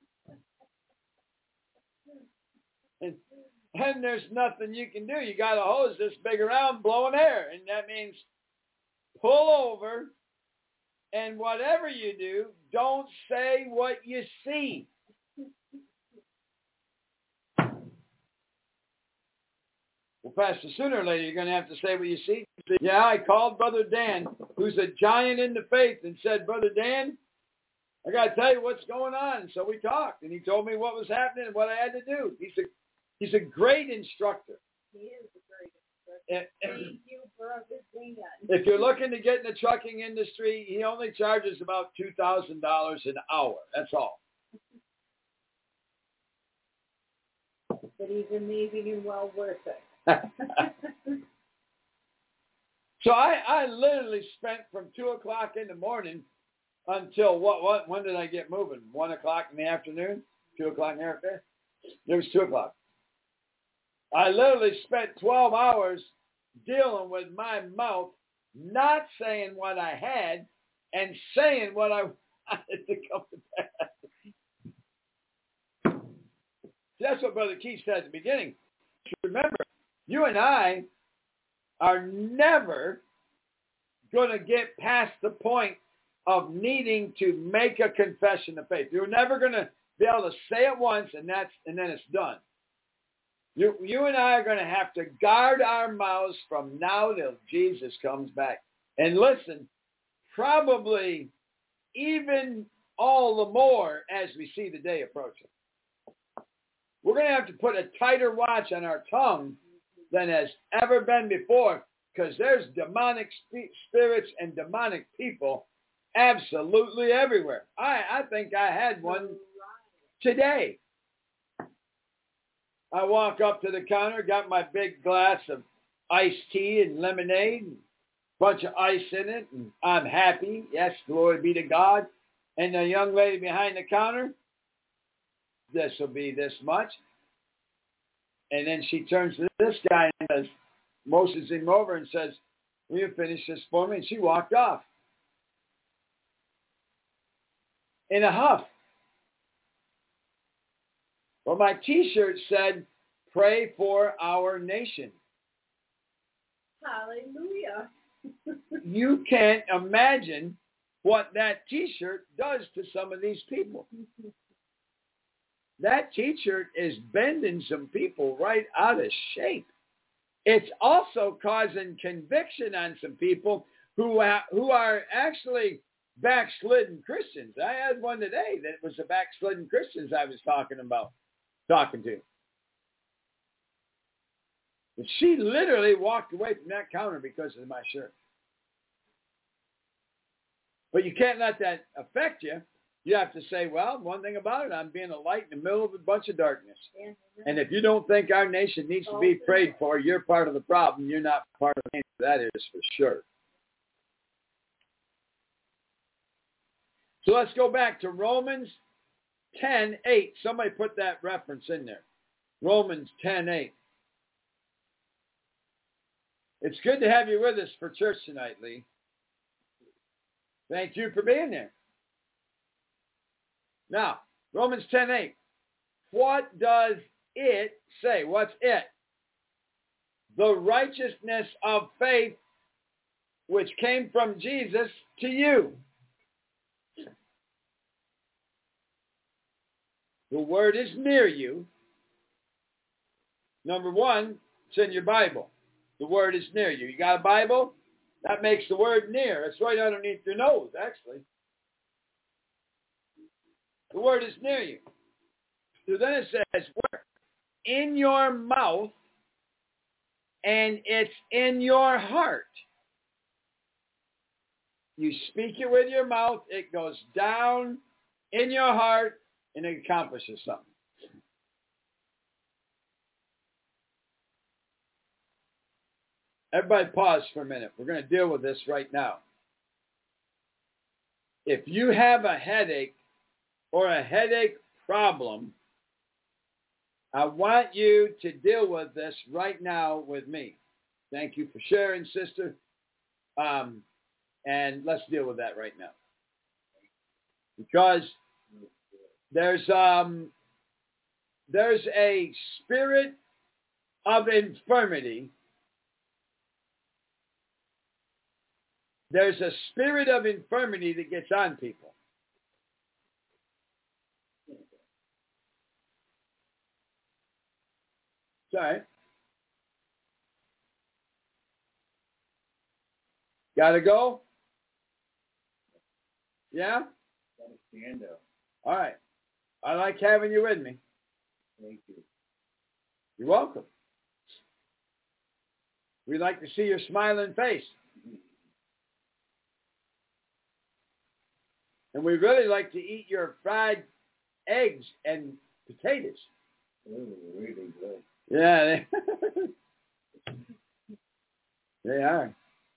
Speaker 2: And, and there's nothing you can do. You got a hose this big around blowing air, and that means pull over, and whatever you do, don't say what you see. Well, Pastor, sooner or later, you're going to have to say what you see. Yeah, I called Brother Dan, who's a giant in the faith, and said, Brother Dan, I got to tell you what's going on. So we talked, and he told me what was happening and what I had to do. He's a, he's a great instructor.
Speaker 3: He is a great instructor.
Speaker 2: And,
Speaker 3: Thank you, Brother Dan.
Speaker 2: If you're looking to get in the trucking industry, he only charges about two thousand dollars an hour. That's all.
Speaker 3: But he's amazing and well worth it.
Speaker 2: So I, I literally spent from two o'clock in the morning until what, what, when did I get moving? One o'clock in the afternoon? Two o'clock in the afternoon? It was two o'clock. I literally spent twelve hours dealing with my mouth, not saying what I had and saying what I wanted to come to pass. That's what Brother Keith said at the beginning. Remember, you and I are never going to get past the point of needing to make a confession of faith. You're never going to be able to say it once and that's and then it's done. You, you and I are going to have to guard our mouths from now till Jesus comes back. And listen, probably even all the more as we see the day approaching. We're going to have to put a tighter watch on our tongue than has ever been before, because there's demonic spirits and demonic people absolutely everywhere. I, I think I had one today. I walk up to the counter, got my big glass of iced tea and lemonade, and a bunch of ice in it, and I'm happy. Yes, glory be to God. And the young lady behind the counter, this will be this much. And then she turns to this guy and says, motions him over and says, will you finish this for me? And she walked off in a huff. Well, my T-shirt said, pray for our nation.
Speaker 3: Hallelujah.
Speaker 2: You can't imagine what that T-shirt does to some of these people. That T-shirt is bending some people right out of shape. It's also causing conviction on some people who ha- who are actually backslidden Christians. I had one today that was the backslidden Christians I was talking about, talking to. But she literally walked away from that counter because of my shirt. But you can't let that affect you. You have to say, well, one thing about it, I'm being a light in the middle of a bunch of darkness. And if you don't think our nation needs to be prayed for, you're part of the problem. You're not part of the answer. That is for sure. So let's go back to Romans ten eight. Somebody put that reference in there. Romans ten eight. It's good to have you with us for church tonight, Lee. Thank you for being there. Now, Romans ten eight. What does it say? What's it? The righteousness of faith which came from Jesus to you. The word is near you. Number one, it's in your Bible. The word is near you. You got a Bible? That makes the word near. It's right underneath your nose, actually. The word is near you. So then it says, where? In your mouth, and it's in your heart. You speak it with your mouth, it goes down in your heart, and it accomplishes something. Everybody pause for a minute. We're going to deal with this right now. If you have a headache or a headache problem, I want you to deal with this right now with me. Thank you for sharing, sister. Um, and let's deal with that right now. Because there's um, there's a spirit of infirmity. There's a spirit of infirmity that gets on people. It's all right. Gotta go? Yeah?
Speaker 5: Gotta stand up.
Speaker 2: All right. I like having you with me.
Speaker 5: Thank you.
Speaker 2: You're welcome. We'd like to see your smiling face. And we really like to eat your fried eggs and potatoes.
Speaker 5: Oh, really good.
Speaker 2: Yeah, they, they are.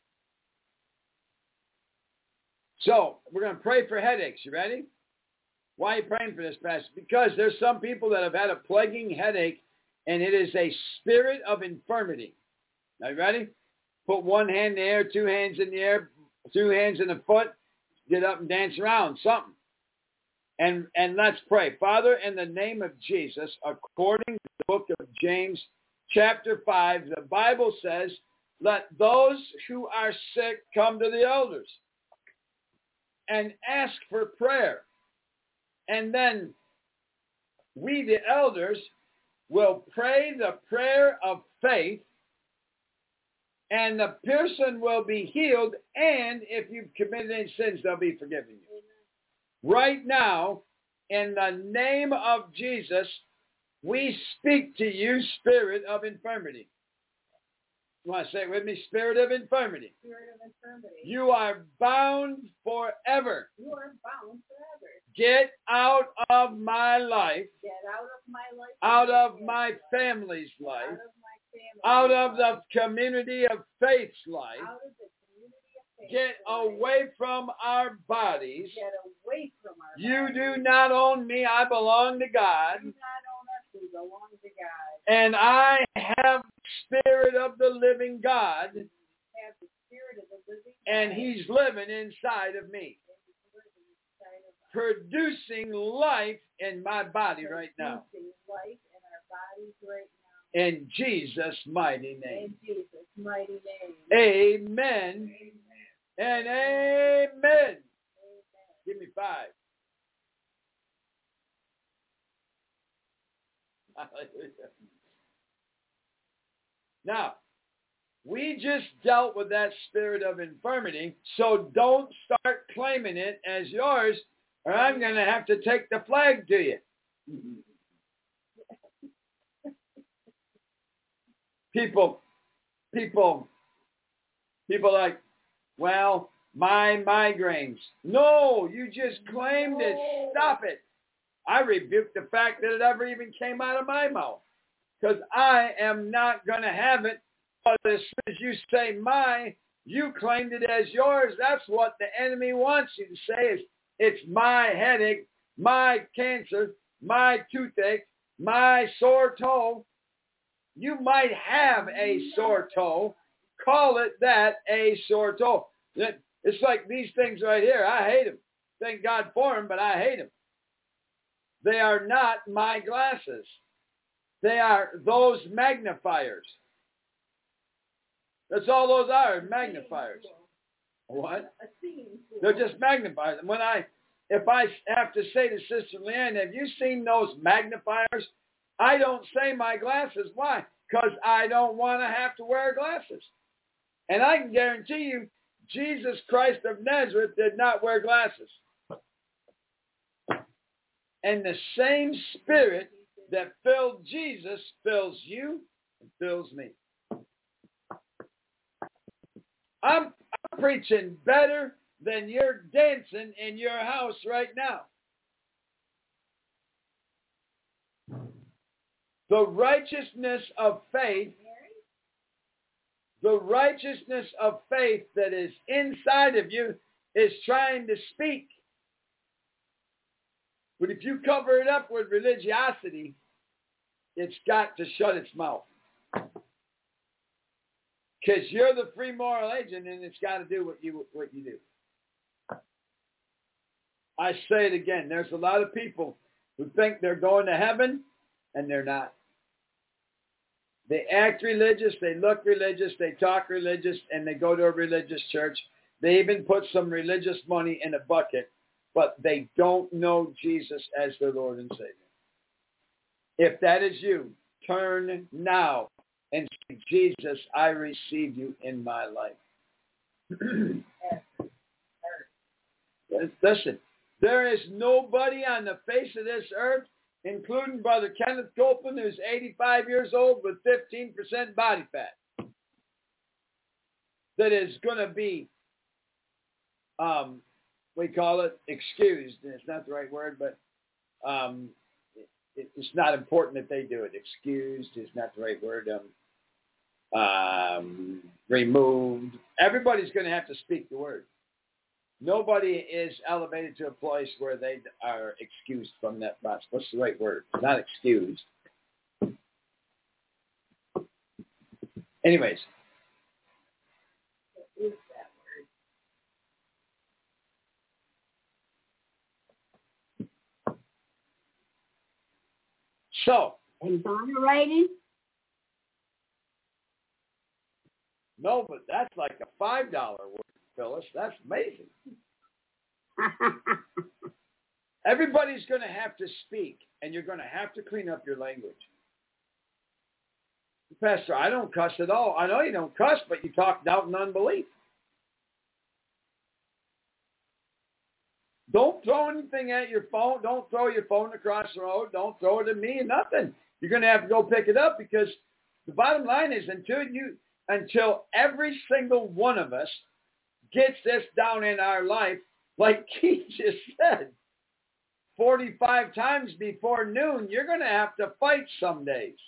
Speaker 2: So, we're going to pray for headaches. You ready? Why are you praying for this, Pastor? Because there's some people that have had a plaguing headache, and it is a spirit of infirmity. Are you ready? Put one hand in the air, two hands in the air, two hands in the foot, get up and dance around, something. And and let's pray. Father, in the name of Jesus, according to the book of James, chapter five, the Bible says, let those who are sick come to the elders and ask for prayer. And then we, the elders, will pray the prayer of faith, and the person will be healed, and if you've committed any sins, they'll be forgiven you. Right now, in the name of Jesus, we speak to you, spirit of infirmity. You want to say it with me? Spirit of infirmity.
Speaker 3: Spirit of infirmity.
Speaker 2: You are bound forever.
Speaker 3: You are bound forever.
Speaker 2: Get out of my life.
Speaker 3: Get out of my life.
Speaker 2: Out of my family's life.
Speaker 3: Out of my family.
Speaker 2: Out of the community of faith's life.
Speaker 3: Out of the community of faith.
Speaker 2: Get away from our bodies.
Speaker 3: Get away from our
Speaker 2: You
Speaker 3: bodies.
Speaker 2: do not own me. I belong to God.
Speaker 3: You do not own us. We belong to God.
Speaker 2: And I have the Spirit of the living God.
Speaker 3: We have the Spirit of the living God.
Speaker 2: And He's living inside of me. Producing life in my body right now.
Speaker 3: Producing life in our bodies right now.
Speaker 2: In Jesus' mighty name.
Speaker 3: In Jesus' mighty name.
Speaker 2: Amen.
Speaker 3: Amen.
Speaker 2: And amen.
Speaker 3: Amen.
Speaker 2: Give me five. Hallelujah. Now, we just dealt with that spirit of infirmity, so don't start claiming it as yours, or I'm going to have to take the flag to you. People, people, people like, well, my migraines. No, you just claimed it. Stop it. I rebuke the fact that it ever even came out of my mouth, because I am not going to have it. But as soon as you say my, you claimed it as yours. That's what the enemy wants you to say is, it's my headache, my cancer, my toothache, my sore toe. You might have a sore toe. Call it that, a sore toe. It's like these things right here. I hate them. Thank God for them, but I hate them. They are not my glasses. They are those magnifiers. That's all those are, magnifiers. What? They're just magnifiers. When I, if I have to say to Sister Leanne, have you seen those magnifiers? I don't say my glasses. Why? Because I don't want to have to wear glasses. And I can guarantee you, Jesus Christ of Nazareth did not wear glasses. And the same spirit that filled Jesus fills you and fills me. I'm, I'm preaching better than you're dancing in your house right now. The righteousness of faith, the righteousness of faith that is inside of you is trying to speak. But if you cover it up with religiosity, it's got to shut its mouth. Because you're the free moral agent, and it's got to do what you what you do. I say it again. There's a lot of people who think they're going to heaven, and they're not. They act religious, they look religious, they talk religious, and they go to a religious church. They even put some religious money in a bucket, but they don't know Jesus as their Lord and Savior. If that is you, turn now and say, Jesus, I receive you in my life. Listen, there is nobody on the face of this earth, including Brother Kenneth Copeland, who's eighty-five years old with fifteen percent body fat, that is going to be, um, we call it excused. And it's not the right word, but um, it, it's not important that they do it. Excused is not the right word. Um, um, removed. Everybody's going to have to speak the word. Nobody is elevated to a place where they are excused from that box. What's the right word? Not excused. Anyways.
Speaker 3: What is that word?
Speaker 2: So.
Speaker 6: Exonerated?
Speaker 2: No, but that's like a five dollar word, Phyllis. That's amazing. Everybody's going to have to speak, and you're going to have to clean up your language. Pastor, I don't cuss at all. I know you don't cuss, but you talk doubt and unbelief. Don't throw anything at your phone. Don't throw your phone across the road. Don't throw it at me. Nothing. You're going to have to go pick it up, because the bottom line is until you, until every single one of us gets this down in our life, like Keith just said, forty-five times before noon, you're going to have to fight some days.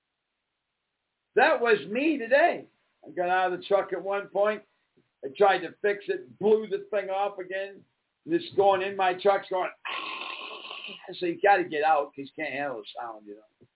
Speaker 2: That was me today. I got out of the truck at one point. I tried to fix it, blew the thing off again. Just going in my truck's going, ah. So you got to get out because you can't handle the sound, you know.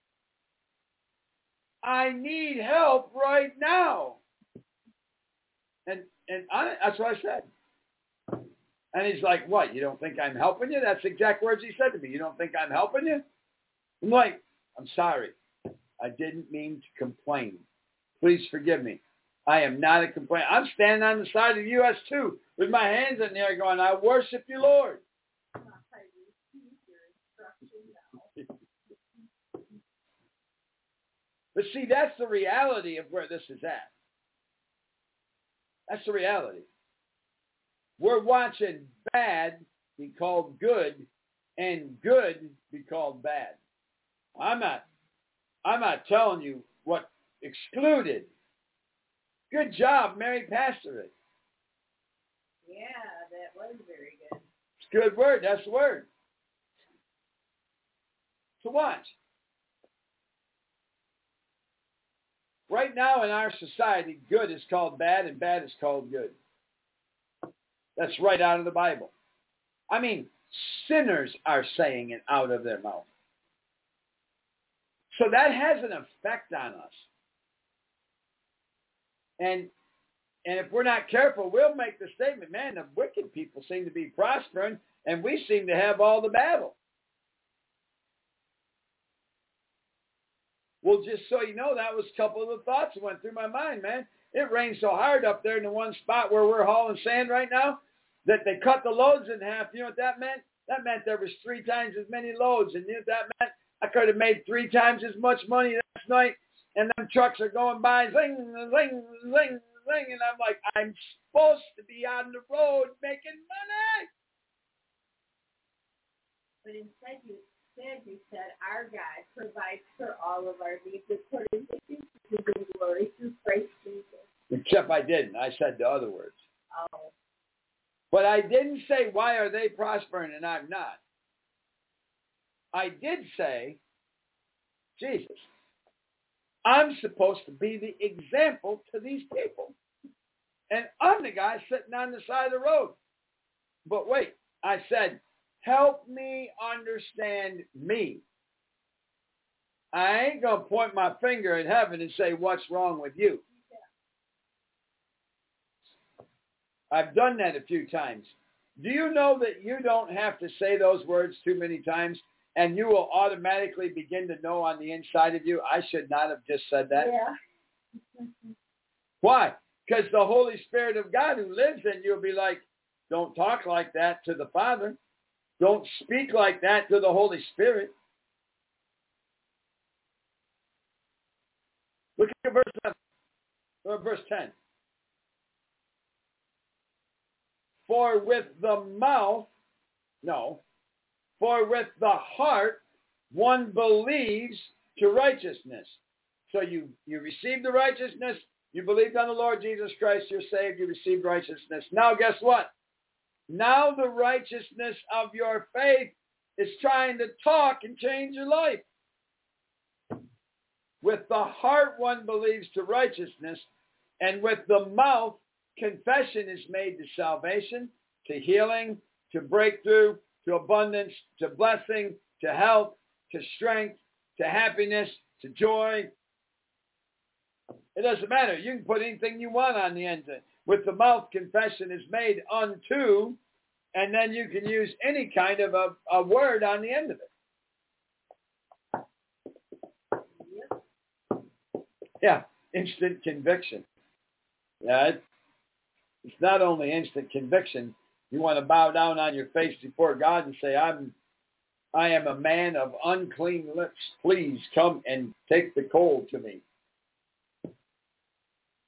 Speaker 2: I need help right now. And and I, that's what I said. And he's like, what, you don't think I'm helping you? That's the exact words he said to me. You don't think I'm helping you? I'm like, I'm sorry. I didn't mean to complain. Please forgive me. I am not a complainer. I'm standing on the side of the U S two with my hands in the air going, I worship you, Lord. But see, that's the reality of where this is at. That's the reality. We're watching bad be called good and good be called bad. I'm not, I'm not telling you what excluded. Good job, Mary Pastor.
Speaker 3: Yeah, that was very good.
Speaker 2: It's a good word. That's the word. So watch. Right now in our society, good is called bad and bad is called good. That's right out of the Bible. I mean, sinners are saying it out of their mouth. So that has an effect on us. And and if we're not careful, we'll make the statement, man, the wicked people seem to be prospering, and we seem to have all the battle. Well, just so you know, that was a couple of the thoughts that went through my mind, man. It rained so hard up there in the one spot where we're hauling sand right now that they cut the loads in half. You know what that meant? That meant there was three times as many loads. And you know what that meant? I could have made three times as much money last night. And them trucks are going by, zing, zing, zing, zing. And I'm like, I'm supposed to be on the road making money.
Speaker 3: But instead you said, you said, our God provides for all of our needs according to his riches and glory through Christ Jesus.
Speaker 2: Except I didn't. I said the other words.
Speaker 3: Oh.
Speaker 2: But I didn't say, why are they prospering and I'm not? I did say, Jesus, I'm supposed to be the example to these people. And I'm the guy sitting on the side of the road. But wait, I said, help me understand me. I ain't going to point my finger at heaven and say, what's wrong with you? I've done that a few times. Do you know that you don't have to say those words too many times, and you will automatically begin to know on the inside of you, I should not have just said that?
Speaker 3: Yeah.
Speaker 2: Why? Because the Holy Spirit of God who lives in you will be like, don't talk like that to the Father. Don't speak like that to the Holy Spirit. Look at verse seven, or verse ten. For with the mouth, no, for with the heart one believes to righteousness. So you, you received the righteousness, you believed on the Lord Jesus Christ, you're saved, you received righteousness. Now guess what? Now the righteousness of your faith is trying to talk and change your life. With the heart one believes to righteousness, and with the mouth confession is made to salvation, to healing, to breakthrough, to abundance, to blessing, to health, to strength, to happiness, to joy. It doesn't matter. You can put anything you want on the end of it. With the mouth, confession is made unto, and then you can use any kind of a, a word on the end of it. Yep. Yeah, instant conviction. Yeah, it, it's not only instant conviction. You want to bow down on your face before God and say, I'm, I am a man of unclean lips. Please come and take the coal to me.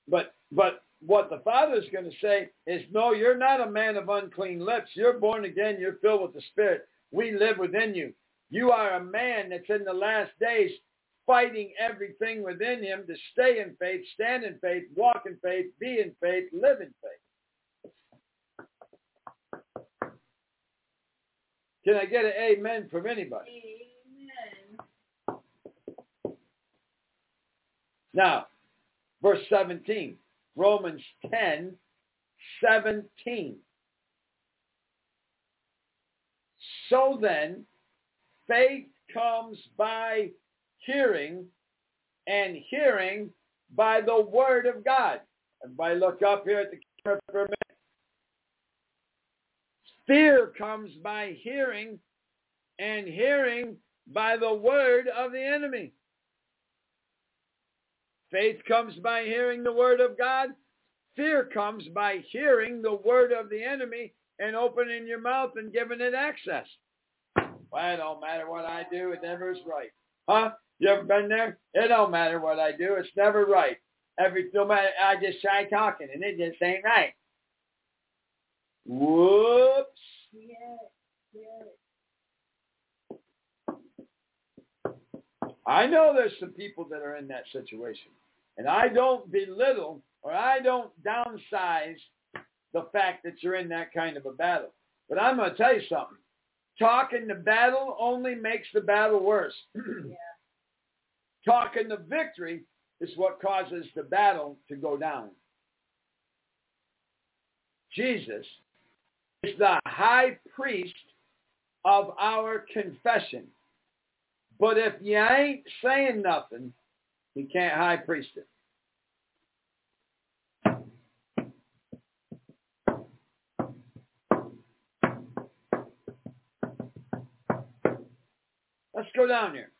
Speaker 2: But but what the Father's going to say is, no, you're not a man of unclean lips. You're born again. You're filled with the Spirit. We live within you. You are a man that's in the last days fighting everything within him to stay in faith, stand in faith, walk in faith, be in faith, live in faith. Can I get an amen from anybody?
Speaker 3: Amen.
Speaker 2: Now, verse seventeen, Romans ten, seventeen. So then, faith comes by hearing, and hearing by the word of God. Everybody look up here at the camera for a minute. Fear comes by hearing, and hearing by the word of the enemy. Faith comes by hearing the word of God. Fear comes by hearing the word of the enemy and opening your mouth and giving it access. Well, it don't matter what I do. It never is right. Huh? You ever been there? It don't matter what I do. It's never right. Every no matter, I just try talking and it just ain't right. Whoops.
Speaker 3: Yes, yes.
Speaker 2: I know there's some people that are in that situation. And I don't belittle or I don't downsize the fact that you're in that kind of a battle. But I'm going to tell you something. Talking the battle only makes the battle worse.
Speaker 3: Yeah.
Speaker 2: Talking the victory is what causes the battle to go down. Jesus is the high priest of our confession. But if you ain't saying nothing, he can't high priest it. Let's go down here.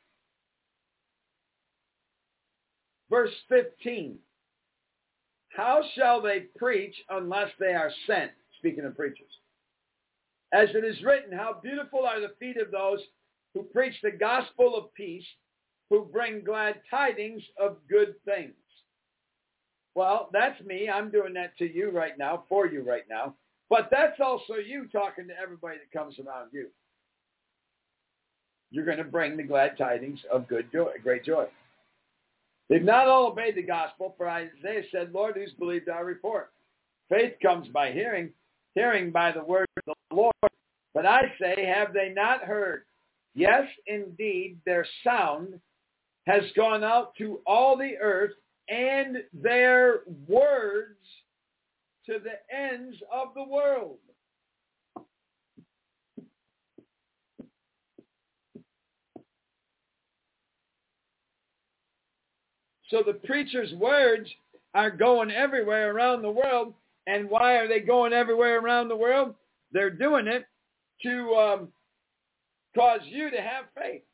Speaker 2: Verse fifteen. How shall they preach unless they are sent? Speaking of preachers. As it is written, how beautiful are the feet of those who preach the gospel of peace, who bring glad tidings of good things. Well, that's me. I'm doing that to you right now, for you right now. But that's also you talking to everybody that comes around you. You're going to bring the glad tidings of good joy, great joy. They've not all obeyed the gospel, for Isaiah said, Lord, who's believed our report? Faith comes by hearing, hearing by the word of the Lord. But I say, have they not heard? Yes, indeed, their sound has gone out to all the earth, and their words to the ends of the world. So the preacher's words are going everywhere around the world. And why are they going everywhere around the world? They're doing it to um, cause you to have faith.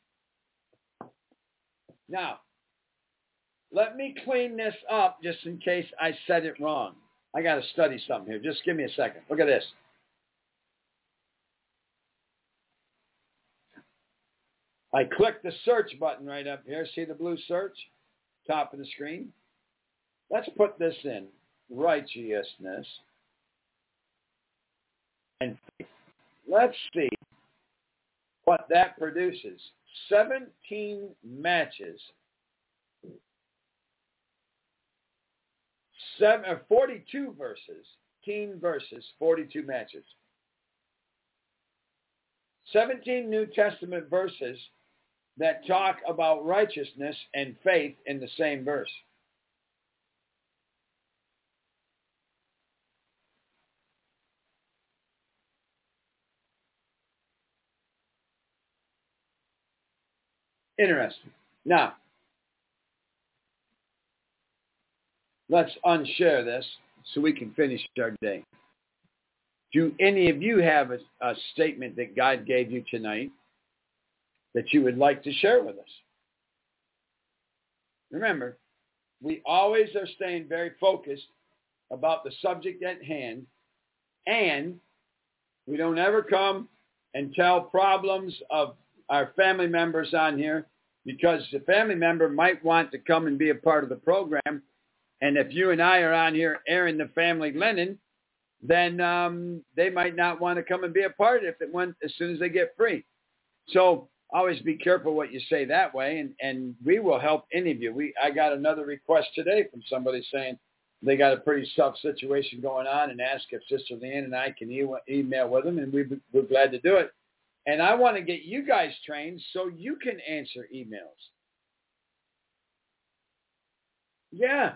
Speaker 2: Now, let me clean this up just in case I said it wrong. I got to study something here. Just give me a second. Look at this. I clicked the search button right up here. See the blue search? Top of the screen. Let's put this in. Righteousness and faith. Let's see what that produces. seventeen matches. Seven, or forty-two verses. fifteen verses, forty-two matches. seventeen New Testament verses that talk about righteousness and faith in the same verse. Interesting. Now, let's unshare this so we can finish our day. Do any of you have a, a statement that God gave you tonight that you would like to share with us? Remember, we always are staying very focused about the subject at hand, and we don't ever come and tell problems of our family members on here, because the family member might want to come and be a part of the program, And if you and I are on here airing the family linen, then um, they might not want to come and be a part if it went as soon as they get free. So always be careful what you say that way, and, and we will help any of you. We I got another request today from somebody saying they got a pretty tough situation going on and asked if Sister Leanne and I can e- email with them, and we, we're glad to do it. And I want to get you guys trained so you can answer emails. Yeah.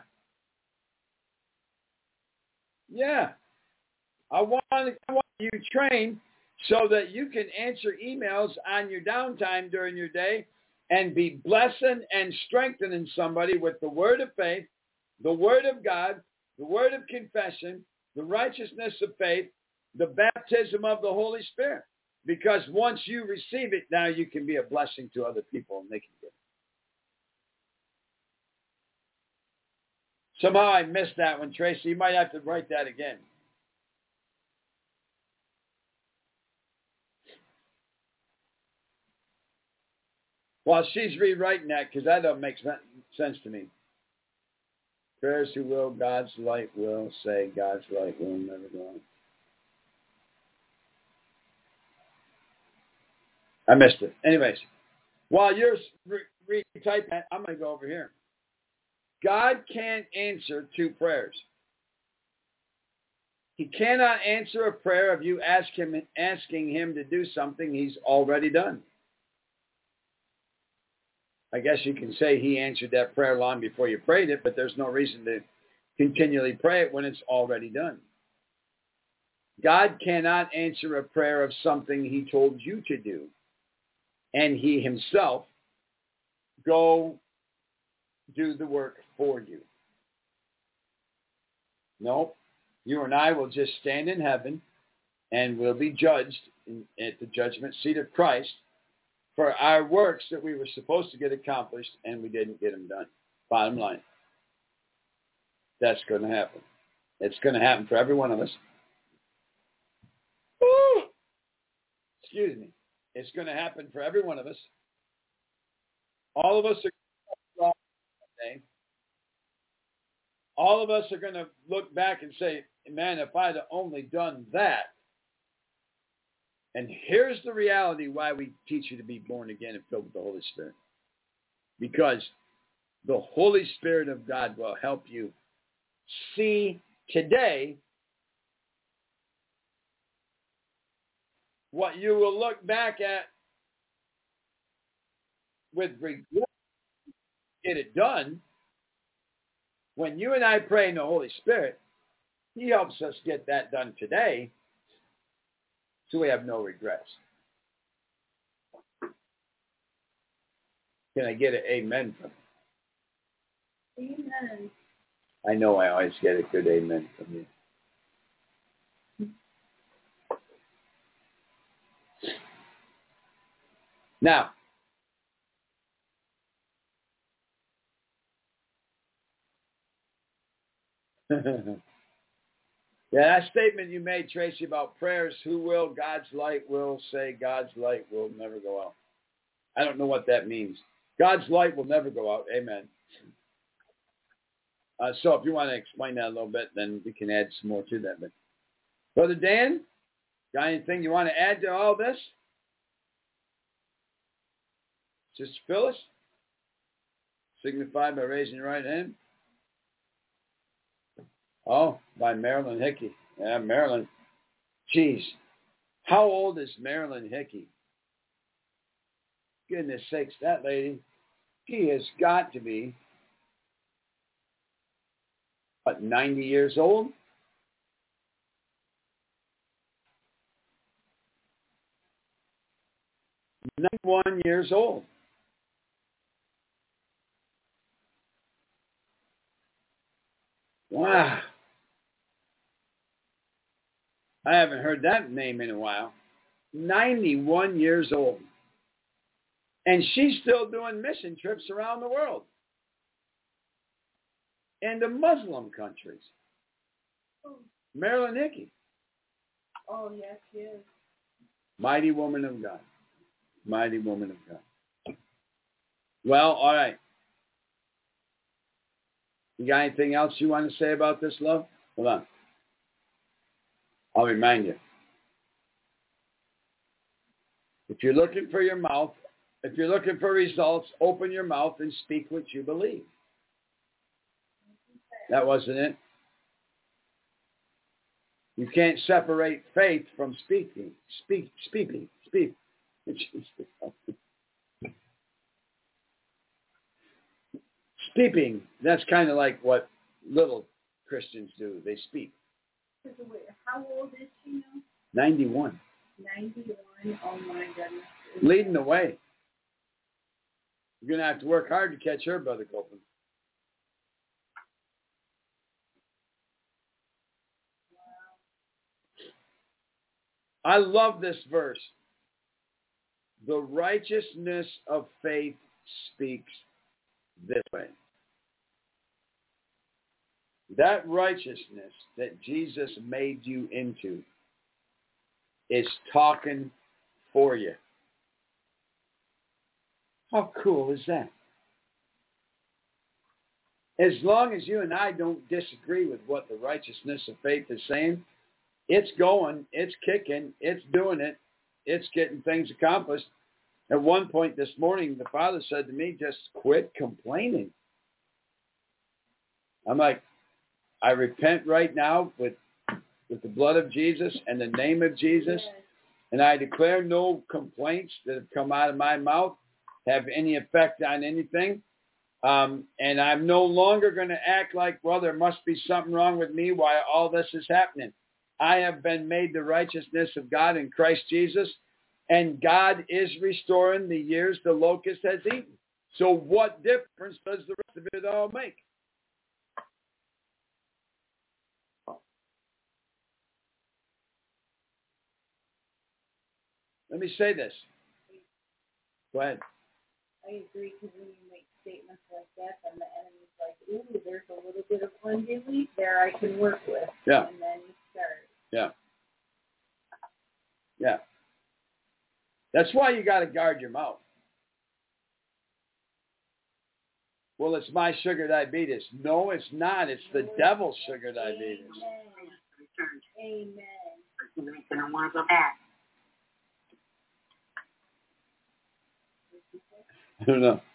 Speaker 2: Yeah. I want, I want you trained so that you can answer emails on your downtime during your day and be blessing and strengthening somebody with the word of faith, the word of God, the word of confession, the righteousness of faith, the baptism of the Holy Spirit. Because once you receive it, now you can be a blessing to other people and they can get it. Somehow I missed that one, Tracy. You might have to write that again. While she's rewriting that, because that don't make sense to me. Prayers who will, God's light will, say God's light will never go on. I missed it. Anyways, while you're re- retyping that, I'm going to go over here. God can't answer two prayers. He cannot answer a prayer of you ask him, asking him to do something he's already done. I guess you can say he answered that prayer long before you prayed it, but there's no reason to continually pray it when it's already done. God cannot answer a prayer of something he told you to do, and he himself go do the work for you. No, you and I will just stand in heaven and we'll be judged in, at the judgment seat of Christ for our works that we were supposed to get accomplished and we didn't get them done. Bottom line. That's going to happen. It's going to happen for every one of us. Woo! Excuse me. It's going to happen for every one of us. All of us are going to All of us are going to look back and say, man, if I'd only done that. And here's the reality why we teach you to be born again and filled with the Holy Spirit. Because the Holy Spirit of God will help you see today what you will look back at with regret, get it done. When you and I pray in the Holy Spirit, he helps us get that done today so we have no regrets. Can I get an amen from you?
Speaker 3: Amen.
Speaker 2: I know I always get a good amen from you. Now, yeah, that statement you made, Tracy, about prayers, who will, God's light will, say God's light will never go out. I don't know what that means. God's light will never go out. Amen. Uh, so if you want to explain that a little bit, then we can add some more to that. But Brother Dan, got anything you want to add to all this? Sister Phyllis, signified by raising your right hand. Oh, by Marilyn Hickey. Yeah, Marilyn. Jeez. How old is Marilyn Hickey? Goodness sakes, that lady, she has got to be, what, ninety years old? ninety-one years old. Wow. I haven't heard that name in a while. ninety-one years old. And she's still doing mission trips around the world. And the Muslim countries.
Speaker 3: Oh.
Speaker 2: Marilyn Hickey.
Speaker 3: Oh, yes, she is.
Speaker 2: Mighty woman of God. Mighty woman of God. Well, all right. You got anything else you want to say about this, love? Hold on. I'll remind you. If you're looking for your mouth, if you're looking for results, open your mouth and speak what you believe. That wasn't it. You can't separate faith from speaking. Speak, speaking, speak. Speaking, that's kind of like what little Christians do. They speak.
Speaker 3: How old is she now?
Speaker 2: ninety-one.
Speaker 3: ninety-one? Oh, my goodness.
Speaker 2: Leading the way. You're going to have to work hard to catch her, Brother Copeland. I love this verse. The righteousness of faith speaks this way. That righteousness that Jesus made you into is talking for you. How cool is that? As long as you and I don't disagree with what the righteousness of faith is saying, it's going, it's kicking, it's doing it, it's getting things accomplished. At one point this morning, the Father said to me, just quit complaining. I'm like, I repent right now with, with the blood of Jesus and the name of Jesus, and I declare no complaints that have come out of my mouth have any effect on anything. Um, and I'm no longer going to act like, well, there must be something wrong with me while all this is happening. I have been made the righteousness of God in Christ Jesus, and God is restoring the years the locust has eaten. So what difference does the rest of it all make? Let me say this. Go ahead.
Speaker 3: I agree, because when you make statements like that, then the enemy's like, ooh, there's a little bit of unbelief there I can work with.
Speaker 2: Yeah.
Speaker 3: And then you start.
Speaker 2: Yeah. Yeah. That's why you got to guard your mouth. Well, it's my sugar diabetes. No, it's not. It's the devil's sugar diabetes.
Speaker 3: Amen. Amen.
Speaker 6: I don't want to go back.
Speaker 2: I don't know.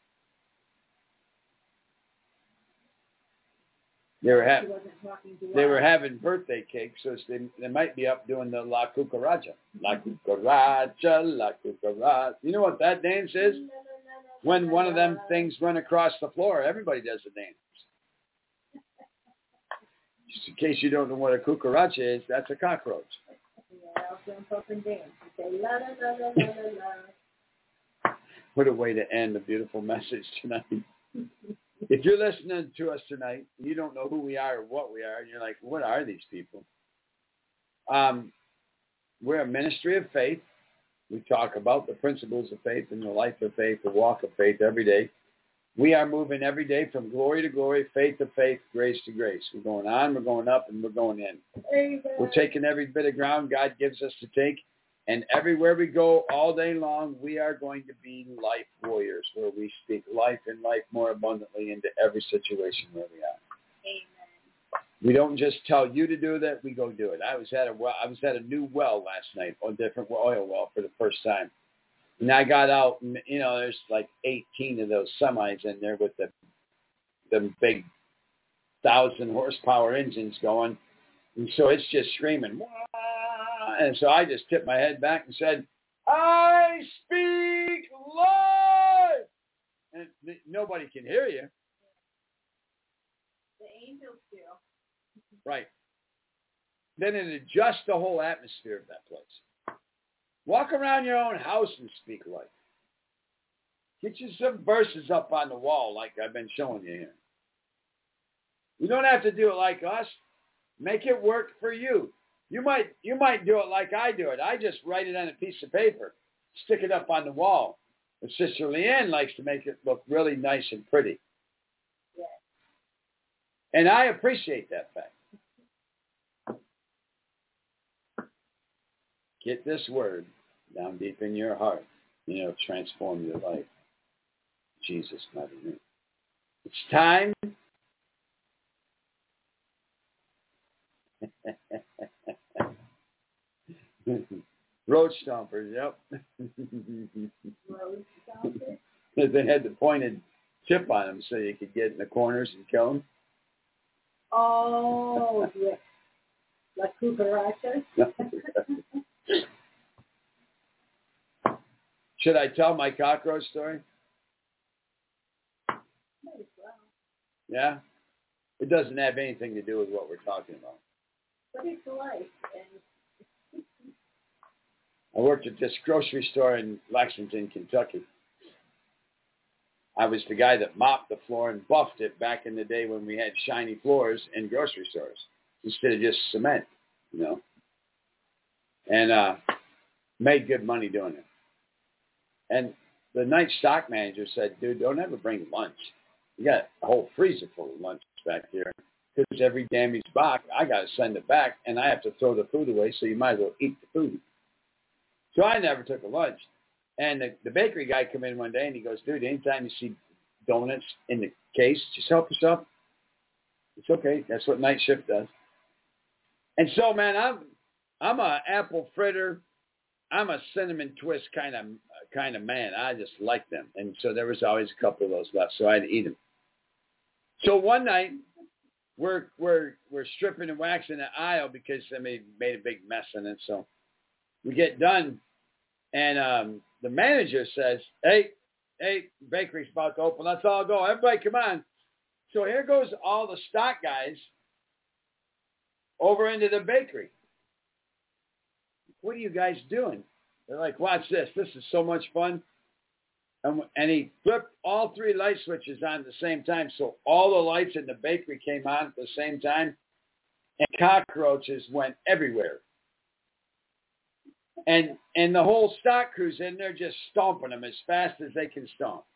Speaker 2: They were, ha- they were having birthday cake, so they, they might be up doing the La Cucaracha. La Cucaracha, La Cucaracha. You know what that dance is? When one of them things run across the floor, everybody does the dance. Just in case you don't know what a cucaracha is, that's a cockroach.
Speaker 3: Yeah, I'll jump up and dance and say, la, la, la, la, la, la, la.
Speaker 2: What a way to end a beautiful message tonight. If you're listening to us tonight, and you don't know who we are or what we are, and you're like, what are these people? Um, we're a ministry of faith. We talk about the principles of faith and the life of faith, the walk of faith every day. We are moving every day from glory to glory, faith to faith, grace to grace. We're going on, we're going up, and we're going in.
Speaker 3: Amen.
Speaker 2: We're taking every bit of ground God gives us to take. And everywhere we go all day long, we are going to be life warriors, where we speak life and life more abundantly into every situation where we are.
Speaker 3: Amen.
Speaker 2: We don't just tell you to do that; we go do it. I was at a well, I was at a new well last night, a different oil well for the first time, and I got out, and you know, there's like eighteen of those semis in there with the the big thousand horsepower engines going, and so it's just screaming. Wah! And so I just tipped my head back and said, I speak life. And nobody can hear you.
Speaker 3: The angels do.
Speaker 2: Right. Then it adjusts the whole atmosphere of that place. Walk around your own house and speak life. Get you some verses up on the wall like I've been showing you here. You don't have to do it like us. Make it work for you. You might you might do it like I do it. I just write it on a piece of paper, stick it up on the wall. And Sister Leanne likes to make it look really nice and pretty.
Speaker 3: Yes.
Speaker 2: And I appreciate that fact. Get this word down deep in your heart. You know, transform your life. Jesus' mighty name. It's time Road stompers, yep.
Speaker 3: Road stompers?
Speaker 2: They had the pointed tip on them so you could get in the corners and kill them.
Speaker 3: Oh, yeah. Like cucarachas?
Speaker 2: Should I tell my cockroach story?
Speaker 3: Might as well.
Speaker 2: Yeah? It doesn't have anything to do with what we're talking about.
Speaker 3: But it's life. And
Speaker 2: I worked at this grocery store in Lexington, Kentucky. I was the guy that mopped the floor and buffed it back in the day when we had shiny floors in grocery stores instead of just cement, you know. And uh, made good money doing it. And the night stock manager said, dude, don't ever bring lunch. You got a whole freezer full of lunch back here. Because every damaged box, I got to send it back, and I have to throw the food away, so you might as well eat the food. So I never took a lunch. And the, the bakery guy come in one day, and he goes, dude, anytime you see donuts in the case, just help yourself. It's okay. That's what night shift does. And so, man, I'm I'm a apple fritter. I'm a cinnamon twist kind of kind of man. I just like them. And so there was always a couple of those left, so I had to eat them. So one night, we're we're we're stripping and waxing the aisle because I made made a big mess in it. So we get done, and um, the manager says, "Hey, hey, bakery's about to open. Let's all go. Everybody, come on!" So here goes all the stock guys over into the bakery. What are you guys doing? They're like, watch this. This is so much fun. And, and he flipped all three light switches on at the same time. So all the lights in the bakery came on at the same time. And cockroaches went everywhere. And and the whole stock crew's in there just stomping them as fast as they can stomp.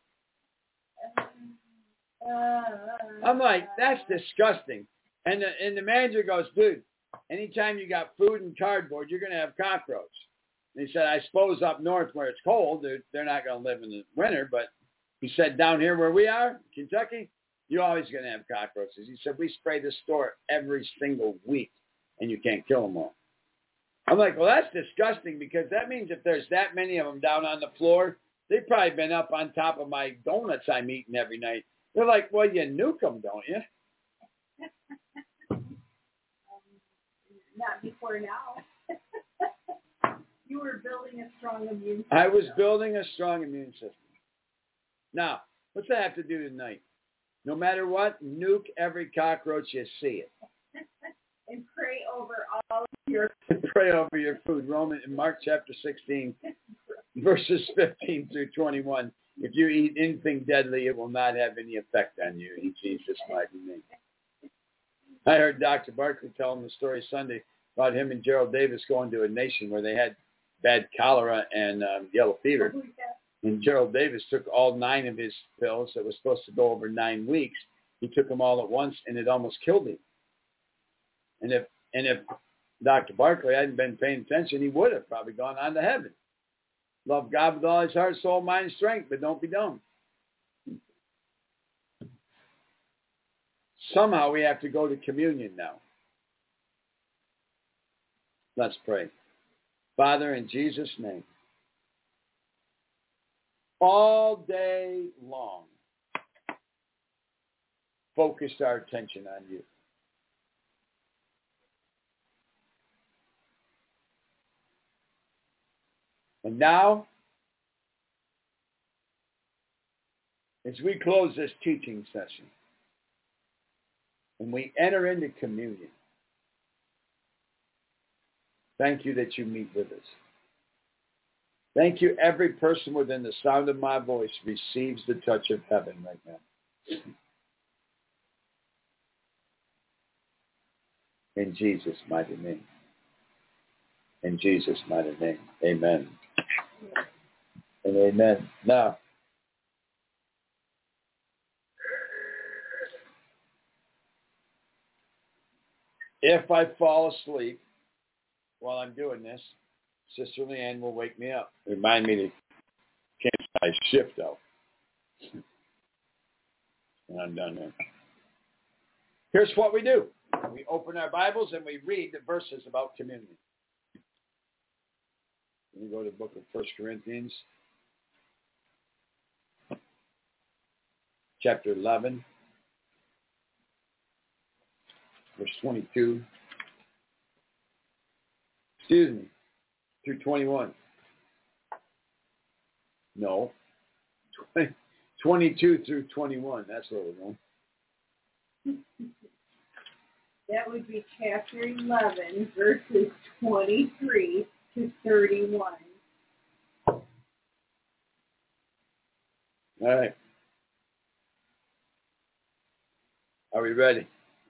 Speaker 2: I'm like, that's disgusting. And the, and the manager goes, dude, anytime you got food and cardboard, you're going to have cockroach. And he said, I suppose up north where it's cold, they're, they're not going to live in the winter. But he said, down here where we are, Kentucky, you're always going to have cockroaches. He said, we spray the store every single week, and you can't kill them all. I'm like, well, that's disgusting because that means if there's that many of them down on the floor, they've probably been up on top of my donuts I'm eating every night. They're like, well, you nuke them, don't you?
Speaker 3: Not before now. You were building a strong immune system.
Speaker 2: I was building a strong immune system. Now, what's that have to do tonight? No matter what, nuke every cockroach you see it.
Speaker 3: And pray over all of your
Speaker 2: Pray over your food. Roman in Mark chapter sixteen, verses fifteen through twenty-one. If you eat anything deadly, it will not have any effect on you in Jesus' mighty name. I heard Doctor Barkley telling the story Sunday about him and Gerald Davis going to a nation where they had bad cholera and um, yellow fever. And Gerald Davis took all nine of his pills that was supposed to go over nine weeks. He took them all at once, and it almost killed him. And if and if Doctor Barkley hadn't been paying attention, he would have probably gone on to heaven. Love God with all his heart, soul, mind, and strength, but don't be dumb. Somehow we have to go to communion now. Let's pray. Father, in Jesus' name, all day long, focused our attention on you. And now, as we close this teaching session, and we enter into communion, thank you that you meet with us. Thank you every person within the sound of my voice receives the touch of heaven right now. In Jesus' mighty name. In Jesus' mighty name. Amen. And amen. Now, if I fall asleep while I'm doing this, Sister Leanne will wake me up. Remind me to cancel my shift out. And I'm done there. Here's what we do. We open our Bibles and we read the verses about communion. Let me go to the book of First Corinthians, chapter eleven, verse twenty-two. Excuse me, through twenty-one. No, twenty, twenty-two through twenty-one. That's where we're going.
Speaker 3: That would be chapter eleven, verses twenty-three to thirty-one.
Speaker 2: All right. Are we ready?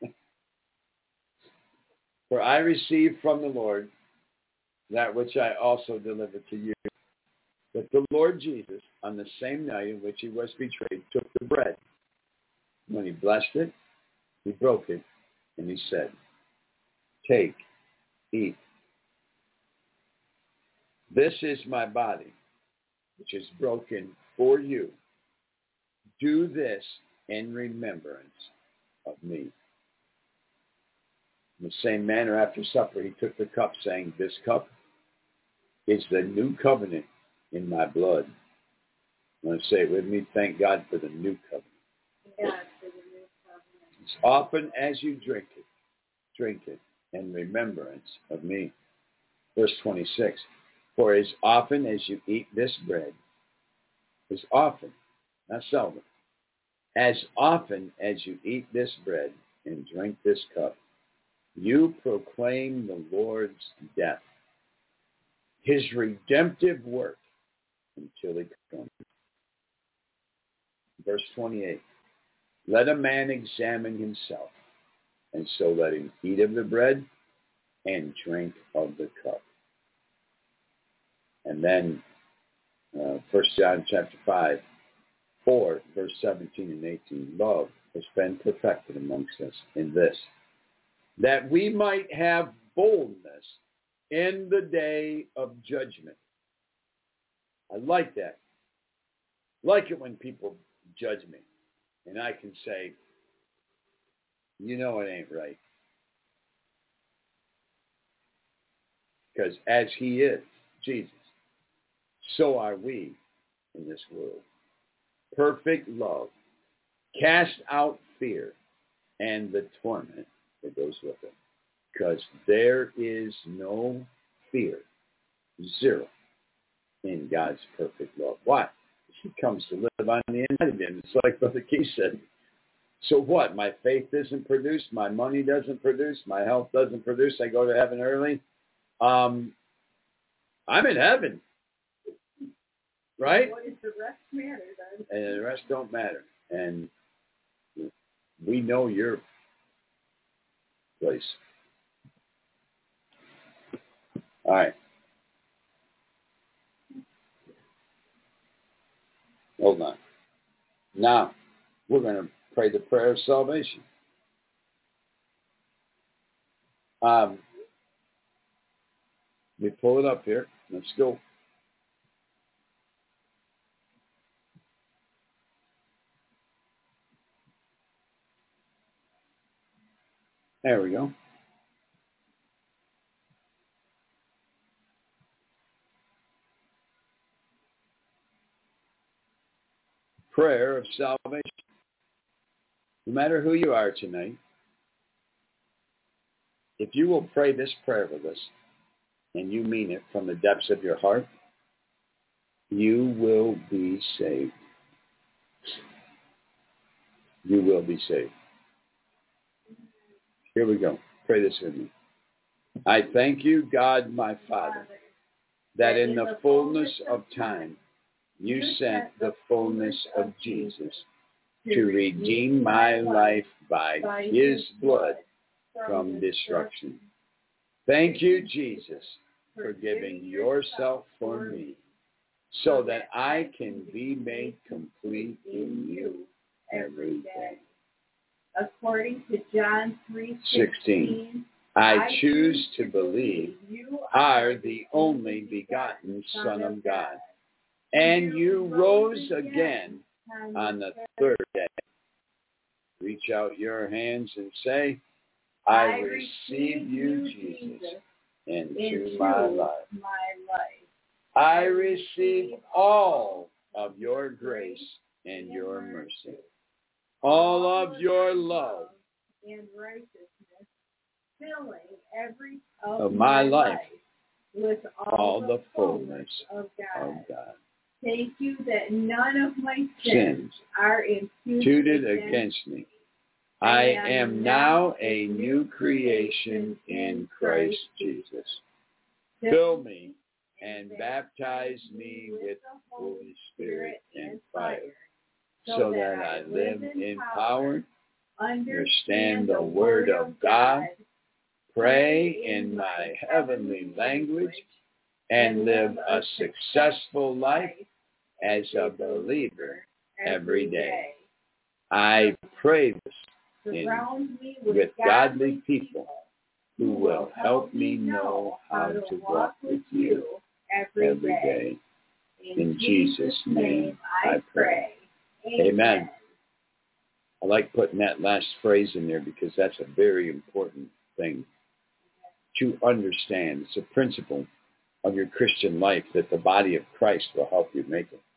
Speaker 2: For I received from the Lord that which I also delivered to you, that the Lord Jesus, on the same night in which he was betrayed, took the bread. When he blessed it, he broke it, and he said, "Take, eat. This is my body, which is broken for you. Do this in remembrance of me." In the same manner, after supper, he took the cup, saying, "This cup is the new covenant in my blood." I'm going to say it with me. Thank God for the new covenant.
Speaker 3: Yeah, for the new covenant.
Speaker 2: As often as you drink it, drink it in remembrance of me. Verse twenty-six. For as often as you eat this bread, as often, not seldom, as often as you eat this bread and drink this cup, you proclaim the Lord's death, his redemptive work, until he comes. Verse twenty-eight. Let a man examine himself, and so let him eat of the bread and drink of the cup. And then uh, First John chapter five, four, verse seventeen and eighteen. Love has been perfected amongst us in this, that we might have boldness in the day of judgment. I like that. I like it when people judge me, and I can say, you know it ain't right. Because as he is, Jesus, so are we in this world. Perfect love cast out fear and the torment that goes with it. Because there is no fear, zero, in God's perfect love. Why? He comes to live on the inside of him. It's like Brother Keith said. So what? My faith isn't produced. My money doesn't produce. My health doesn't produce. I go to heaven early. Um, I'm in heaven. Right?
Speaker 3: What does the rest matter then?
Speaker 2: And the rest don't matter. And we know your place. All right. Hold on. Now, we're going to pray the prayer of salvation. Um, we pull it up here. Let's go. There we go. Prayer of salvation. No matter who you are tonight, if you will pray this prayer with us, and you mean it from the depths of your heart, you will be saved. You will be saved. Here we go. Pray this with me. I thank you, God, my Father, that in the fullness of time you sent the fullness of Jesus to redeem my life by his blood from destruction. Thank you, Jesus, for giving yourself for me, so that I can be made complete in you every day.
Speaker 3: According to John three sixteen,
Speaker 2: I choose to believe you are the only begotten Son of God, and you rose again on the third day. Reach out your hands and say, I receive you, Jesus, into my life.
Speaker 3: My life.
Speaker 2: I receive all of your grace and your mercy, all of your love
Speaker 3: and righteousness, filling every of,
Speaker 2: of my life
Speaker 3: with all,
Speaker 2: all
Speaker 3: the
Speaker 2: the
Speaker 3: fullness
Speaker 2: fullness
Speaker 3: of God.
Speaker 2: of God.
Speaker 3: Thank you that none of my sins,
Speaker 2: Sins
Speaker 3: are imputed
Speaker 2: imputed
Speaker 3: against
Speaker 2: against me. I am now a new creation in Christ Jesus. Fill me and baptize me with the Holy Spirit and fire, so that I live in power, understand the Word of God, pray in my heavenly language, and live a successful life as a believer every day. I pray this in,
Speaker 3: Surround me
Speaker 2: with godly people who will help me know how to walk with you
Speaker 3: every
Speaker 2: every
Speaker 3: day.
Speaker 2: day.
Speaker 3: In
Speaker 2: In Jesus' name I pray. Amen. I like putting that last phrase in there because that's a very important thing to understand. It's a principle of your Christian life that the body of Christ will help you make it.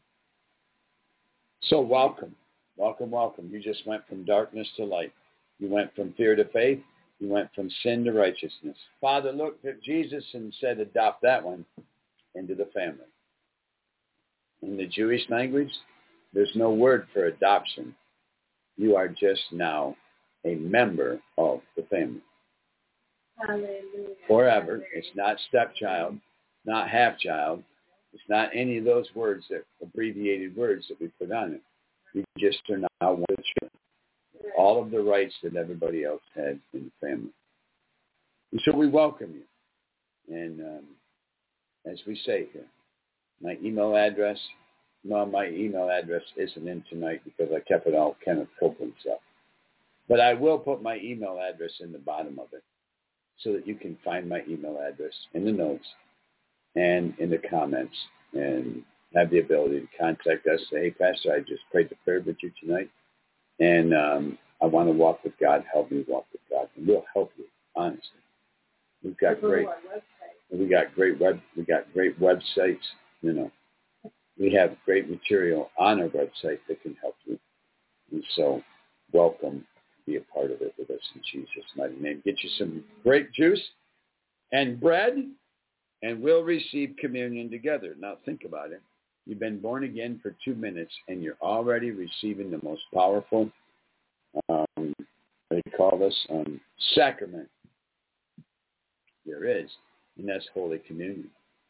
Speaker 2: So welcome, welcome, welcome. You just went from darkness to light. You went from fear to faith. You went from sin to righteousness. Father looked at Jesus and said, adopt that one into the family. In the Jewish language, there's no word for adoption. You are just now a member of the family.
Speaker 3: Hallelujah.
Speaker 2: Forever. It's not stepchild, not half-child. It's not any of those words, that abbreviated words that we put on it. You just are now one children. All of the rights that everybody else had in the family. And so we welcome you. And um, as we say here, my email address, no, my email address isn't in tonight because I kept it all Kenneth Copeland stuff. But I will put my email address in the bottom of it so that you can find my email address in the notes and in the comments and have the ability to contact us. Say, hey, Pastor, I just prayed the prayer with you tonight, and um, I want to walk with God. Help me walk with God. And we'll help you, honestly. We've got great, we got great web, we got great websites. You know, we have great material on our website that can help you. And so, welcome to be a part of it with us in Jesus' mighty name. Get you some grape juice and bread, and we'll receive communion together. Now, think about it. You've been born again for two minutes, and you're already receiving the most powerful, um, what do you call this, um, sacrament there is, and that's Holy Communion.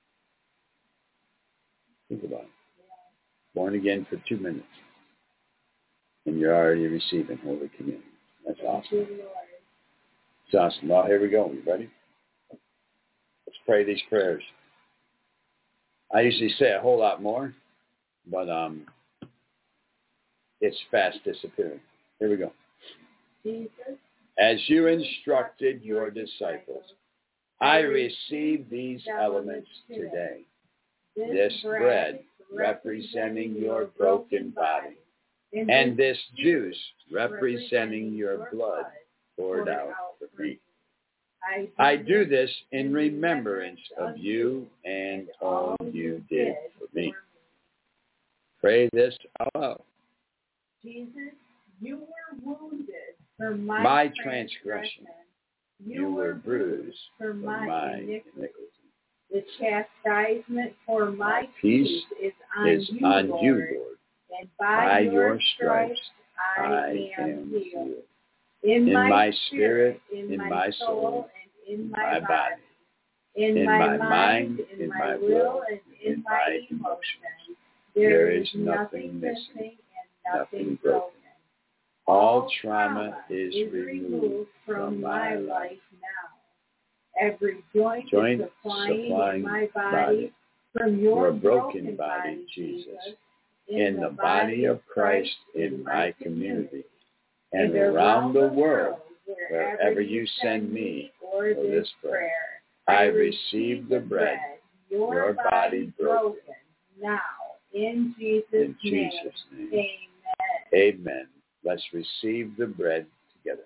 Speaker 2: Think about it. Born again for two minutes, and you're already receiving Holy Communion. That's awesome. It's awesome. Well, here we go. You ready? Let's pray these prayers. I usually say a whole lot more, but um, it's fast disappearing. Here we go.
Speaker 3: Jesus,
Speaker 2: as you instructed your disciples, I receive these elements today. This bread representing your broken body, and this juice representing your blood poured out for me. I do this in remembrance of you and all you did for me. Pray this out loud.
Speaker 3: Jesus, you were wounded for my,
Speaker 2: my
Speaker 3: transgression.
Speaker 2: transgression. You were bruised
Speaker 3: for my,
Speaker 2: my
Speaker 3: iniquity.
Speaker 2: iniquity.
Speaker 3: The chastisement for my
Speaker 2: peace
Speaker 3: is on,
Speaker 2: is
Speaker 3: you,
Speaker 2: on
Speaker 3: Lord,
Speaker 2: you, Lord.
Speaker 3: And by,
Speaker 2: By
Speaker 3: your,
Speaker 2: your
Speaker 3: stripes,
Speaker 2: stripes
Speaker 3: I,
Speaker 2: I
Speaker 3: am
Speaker 2: am
Speaker 3: healed.
Speaker 2: healed.
Speaker 3: In,
Speaker 2: In
Speaker 3: my,
Speaker 2: my
Speaker 3: spirit,
Speaker 2: spirit,
Speaker 3: in,
Speaker 2: in
Speaker 3: my,
Speaker 2: my
Speaker 3: soul,
Speaker 2: soul,
Speaker 3: and in my,
Speaker 2: my
Speaker 3: body.
Speaker 2: body,
Speaker 3: In,
Speaker 2: in
Speaker 3: my,
Speaker 2: my
Speaker 3: mind,
Speaker 2: mind,
Speaker 3: in,
Speaker 2: in
Speaker 3: my
Speaker 2: my
Speaker 3: will,
Speaker 2: will,
Speaker 3: and in,
Speaker 2: in
Speaker 3: my
Speaker 2: my
Speaker 3: emotions.
Speaker 2: emotions.
Speaker 3: There
Speaker 2: There
Speaker 3: is
Speaker 2: is
Speaker 3: nothing
Speaker 2: nothing
Speaker 3: missing
Speaker 2: missing,
Speaker 3: and
Speaker 2: nothing
Speaker 3: nothing
Speaker 2: broken.
Speaker 3: broken.
Speaker 2: All trauma is removed
Speaker 3: from my
Speaker 2: life
Speaker 3: life now. Every joint,
Speaker 2: Joint
Speaker 3: is supplying,
Speaker 2: supplying
Speaker 3: in my body,
Speaker 2: body
Speaker 3: from your,
Speaker 2: your broken
Speaker 3: broken
Speaker 2: body, Jesus,
Speaker 3: in,
Speaker 2: in the body of Christ in my community, and around the world, wherever you send me for this prayer. I receive the bread, your body broken,
Speaker 3: now, in Jesus'
Speaker 2: in
Speaker 3: name.
Speaker 2: Jesus' name.
Speaker 3: Amen.
Speaker 2: Amen. Let's receive the bread together.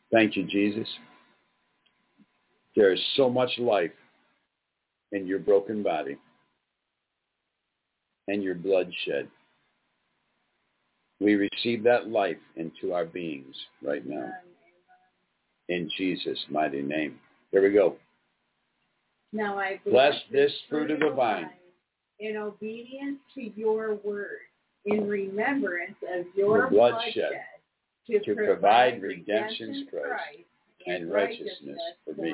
Speaker 2: Thank you, Jesus. There is so much life in your broken body and your blood shed. We receive that life into our beings right now. In Jesus' mighty name. Here we go.
Speaker 3: Now I
Speaker 2: bless this fruit of the vine
Speaker 3: in obedience to your word, in remembrance of your
Speaker 2: the blood
Speaker 3: bloodshed,
Speaker 2: shed
Speaker 3: to,
Speaker 2: to provide redemption's Christ and righteousness for me.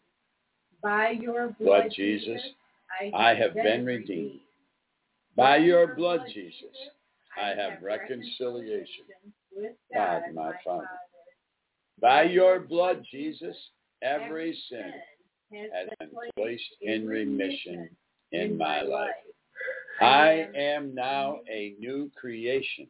Speaker 3: By your blood,
Speaker 2: blood Jesus, I have been redeemed. By your blood, Jesus, I have reconciliation with God, my Father. By your blood, Jesus, every sin has been placed in remission in my life. I am now a new creation,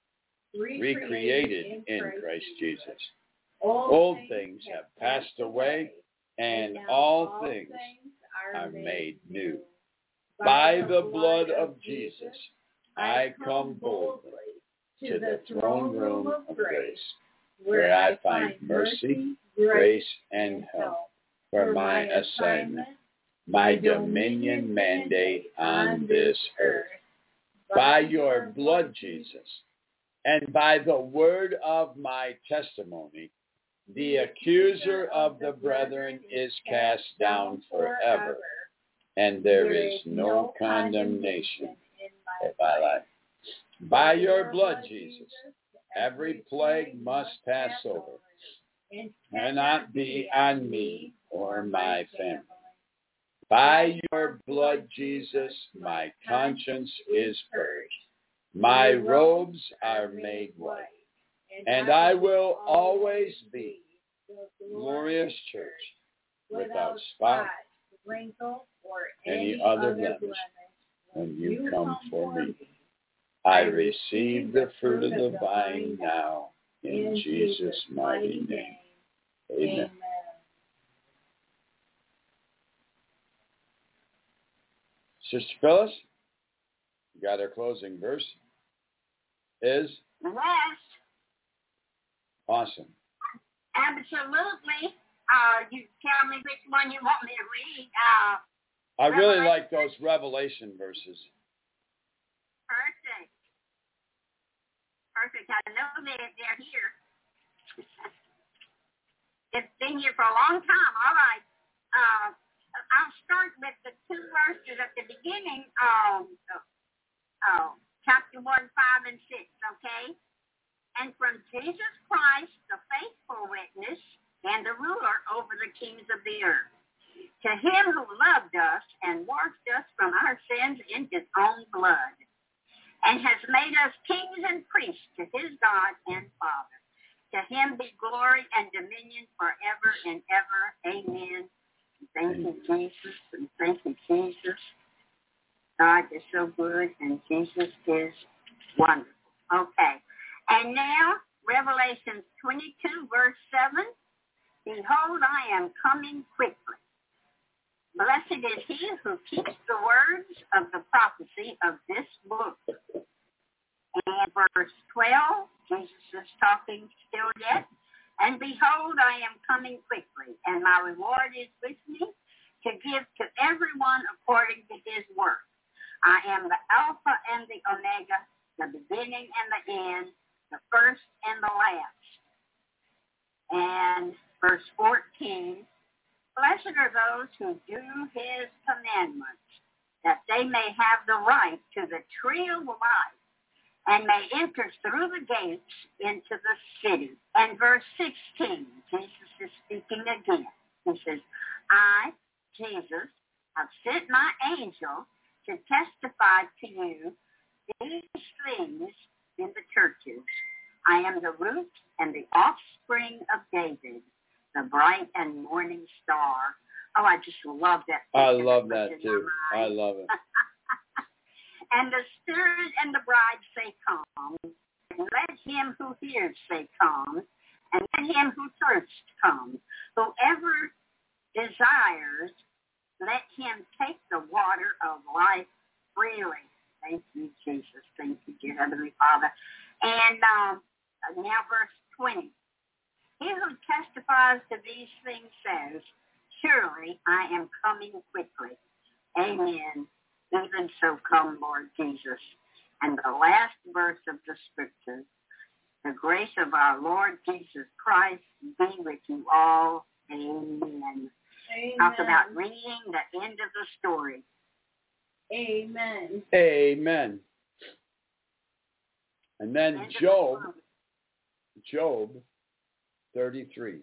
Speaker 2: recreated in Christ Jesus. Old things have passed away, and all things are made new. By the blood of Jesus, I come boldly to the throne room of grace, where I find mercy, grace, and help for my assignment, my dominion mandate on this earth. By your blood, Jesus, and by the word of my testimony, the accuser of the brethren is cast down forever, and there is no condemnation in my life. By your blood, Jesus, every plague must pass over, and cannot be on me or my family. By your blood, Jesus, my conscience is purged. My robes are made white, and I will always be the glorious church without spot, wrinkle, or any other blemish when you come for me. I receive the fruit of the vine now in Jesus' mighty name. Amen. Sister Phyllis, you got our closing verse? Is?
Speaker 6: Yes.
Speaker 2: Awesome.
Speaker 6: Absolutely. Uh, you tell me which one you want me to read. Uh,
Speaker 2: I really like those Revelation verses.
Speaker 6: Perfect. Perfect. I know they're, they're here. It's been here for a long time. All right. Uh, I'll start with the two verses at the beginning of uh, chapter one, five, and six, okay? And from Jesus Christ, the faithful witness and the ruler over the kings of the earth, to him who loved us and washed us from our sins in his own blood, and has made us kings and priests to his God and Father. To him be glory and dominion forever and ever. Amen. Thank you, Jesus, and thank you, Jesus. God is so good, and Jesus is wonderful. Okay. And now, Revelation twenty-two, verse seven. Behold, I am coming quickly. Blessed is he who keeps the words of the prophecy of this book. And verse twelve, Jesus is talking still yet. And behold, I am coming quickly, and my reward is with me to give to everyone according to his work. I am the Alpha and the Omega, the beginning and the end, the first and the last. And verse fourteen, blessed are those who do his commandments, that they may have the right to the tree of life, and may enter through the gates into the city. And verse sixteen, Jesus is speaking again. He says, I, Jesus, have sent my angel to testify to you these things in the churches. I am the root and the offspring of David, the bright and morning star. Oh, I just love that.
Speaker 2: I love that too. I love it.
Speaker 6: And the Spirit and the bride say, come. And let him who hears say, come. And let him who thirsts come. Whoever desires, let him take the water of life freely. Thank you, Jesus. Thank you, dear Heavenly Father. And um, now verse twenty. He who testifies to these things says, surely I am coming quickly. Amen. Even so come, Lord Jesus. And the last verse of the scripture, the grace of our Lord Jesus Christ be with you all. Amen.
Speaker 3: Amen.
Speaker 6: Talk about reading the end of the story.
Speaker 3: Amen.
Speaker 2: Amen. And then
Speaker 6: End of the
Speaker 2: Job,
Speaker 6: story.
Speaker 2: Job thirty-three.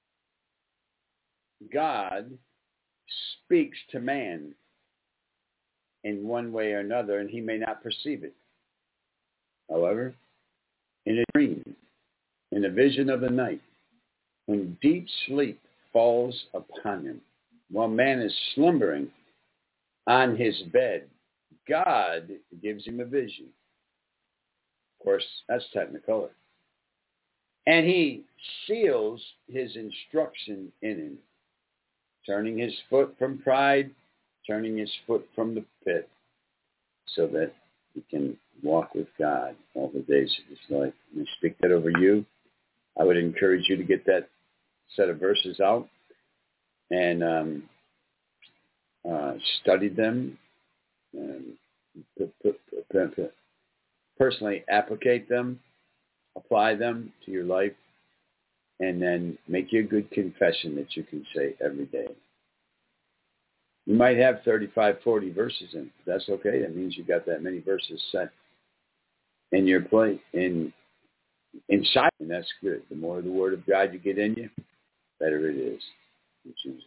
Speaker 2: God speaks to man in one way or another, and he may not perceive it. However, in a dream, in a vision of the night, when deep sleep falls upon him, while man is slumbering on his bed, God gives him a vision. Of course, that's Technicolor. And he seals his instruction in him, turning his foot from pride, turning his foot from the pit, so that he can walk with God all the days of his life. And I speak that over you. I would encourage you to get that set of verses out and um, uh, study them, and put, put, put, put, personally applicate them, apply them to your life, and then make you a good confession that you can say every day. You might have thirty-five, forty verses in. That's okay. That means you got that many verses set in your plate, in inside, and that's good. The more of the Word of God you get in you, better it is. In Jesus'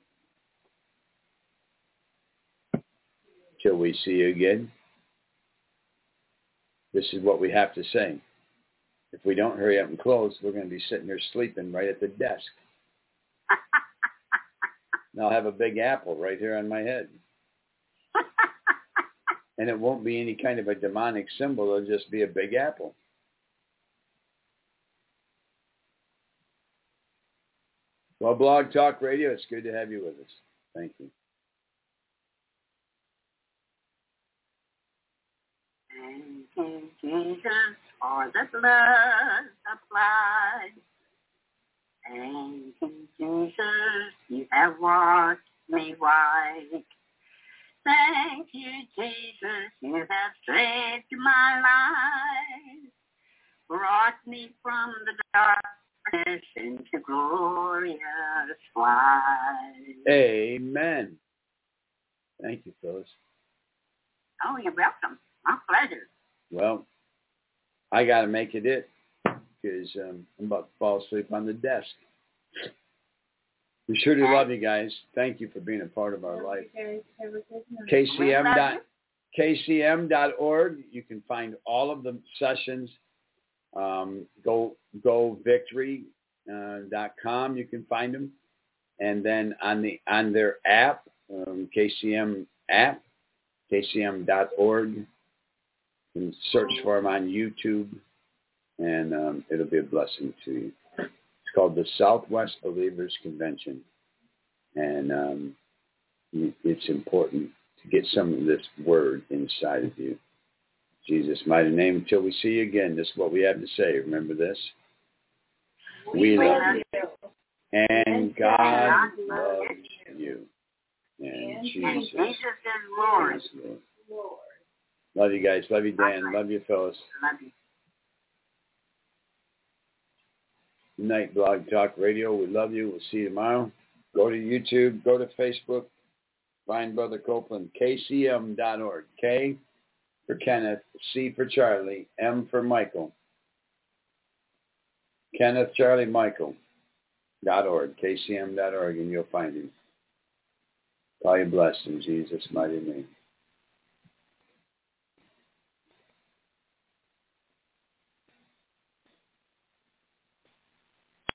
Speaker 2: name. Till we see you again, this is what we have to say. If we don't hurry up and close, we're going to be sitting there sleeping right at the desk. And I'll have a big apple right here on my head. And it won't be any kind of a demonic symbol. It'll just be a big apple. Well, Blog Talk Radio, it's good to have you with us. Thank you.
Speaker 6: Thank you, Jesus, for the blood applied. Thank you, Jesus, you have washed me white. Thank you, Jesus, you have saved my life. Brought me from the darkness into glorious light.
Speaker 2: Amen. Thank you, Phyllis.
Speaker 6: Oh, you're welcome. My pleasure.
Speaker 2: Well, I got to make it it because um, I'm about to fall asleep on the desk. We sure do love you guys. Thank you for being a part of our life. K C M dot K C M dot org. You can find all of the sessions. Um, go go victory dot com. You can find them, and then on the on their app, um, K C M app, K C M dot org. You can search for them on YouTube, and um, it'll be a blessing to you. It's called the Southwest Believers Convention, and um, it's important to get some of this word inside of you. Jesus' mighty name, until we see you again, this is what we have to say. Remember this? We love you. And God loves you. And Jesus is Lord. Love you guys. Love you, Dan. Love you, Phyllis.
Speaker 6: Love you.
Speaker 2: Good night, Blog Talk Radio. We love you. We'll see you tomorrow. Go to YouTube. Go to Facebook. Find Brother Copeland. K C M dot org. K for Kenneth. C for Charlie. M for Michael. Kenneth Charlie Michael. Dot org. K C M dot org. And you'll find him. Call you blessed in Jesus' mighty name.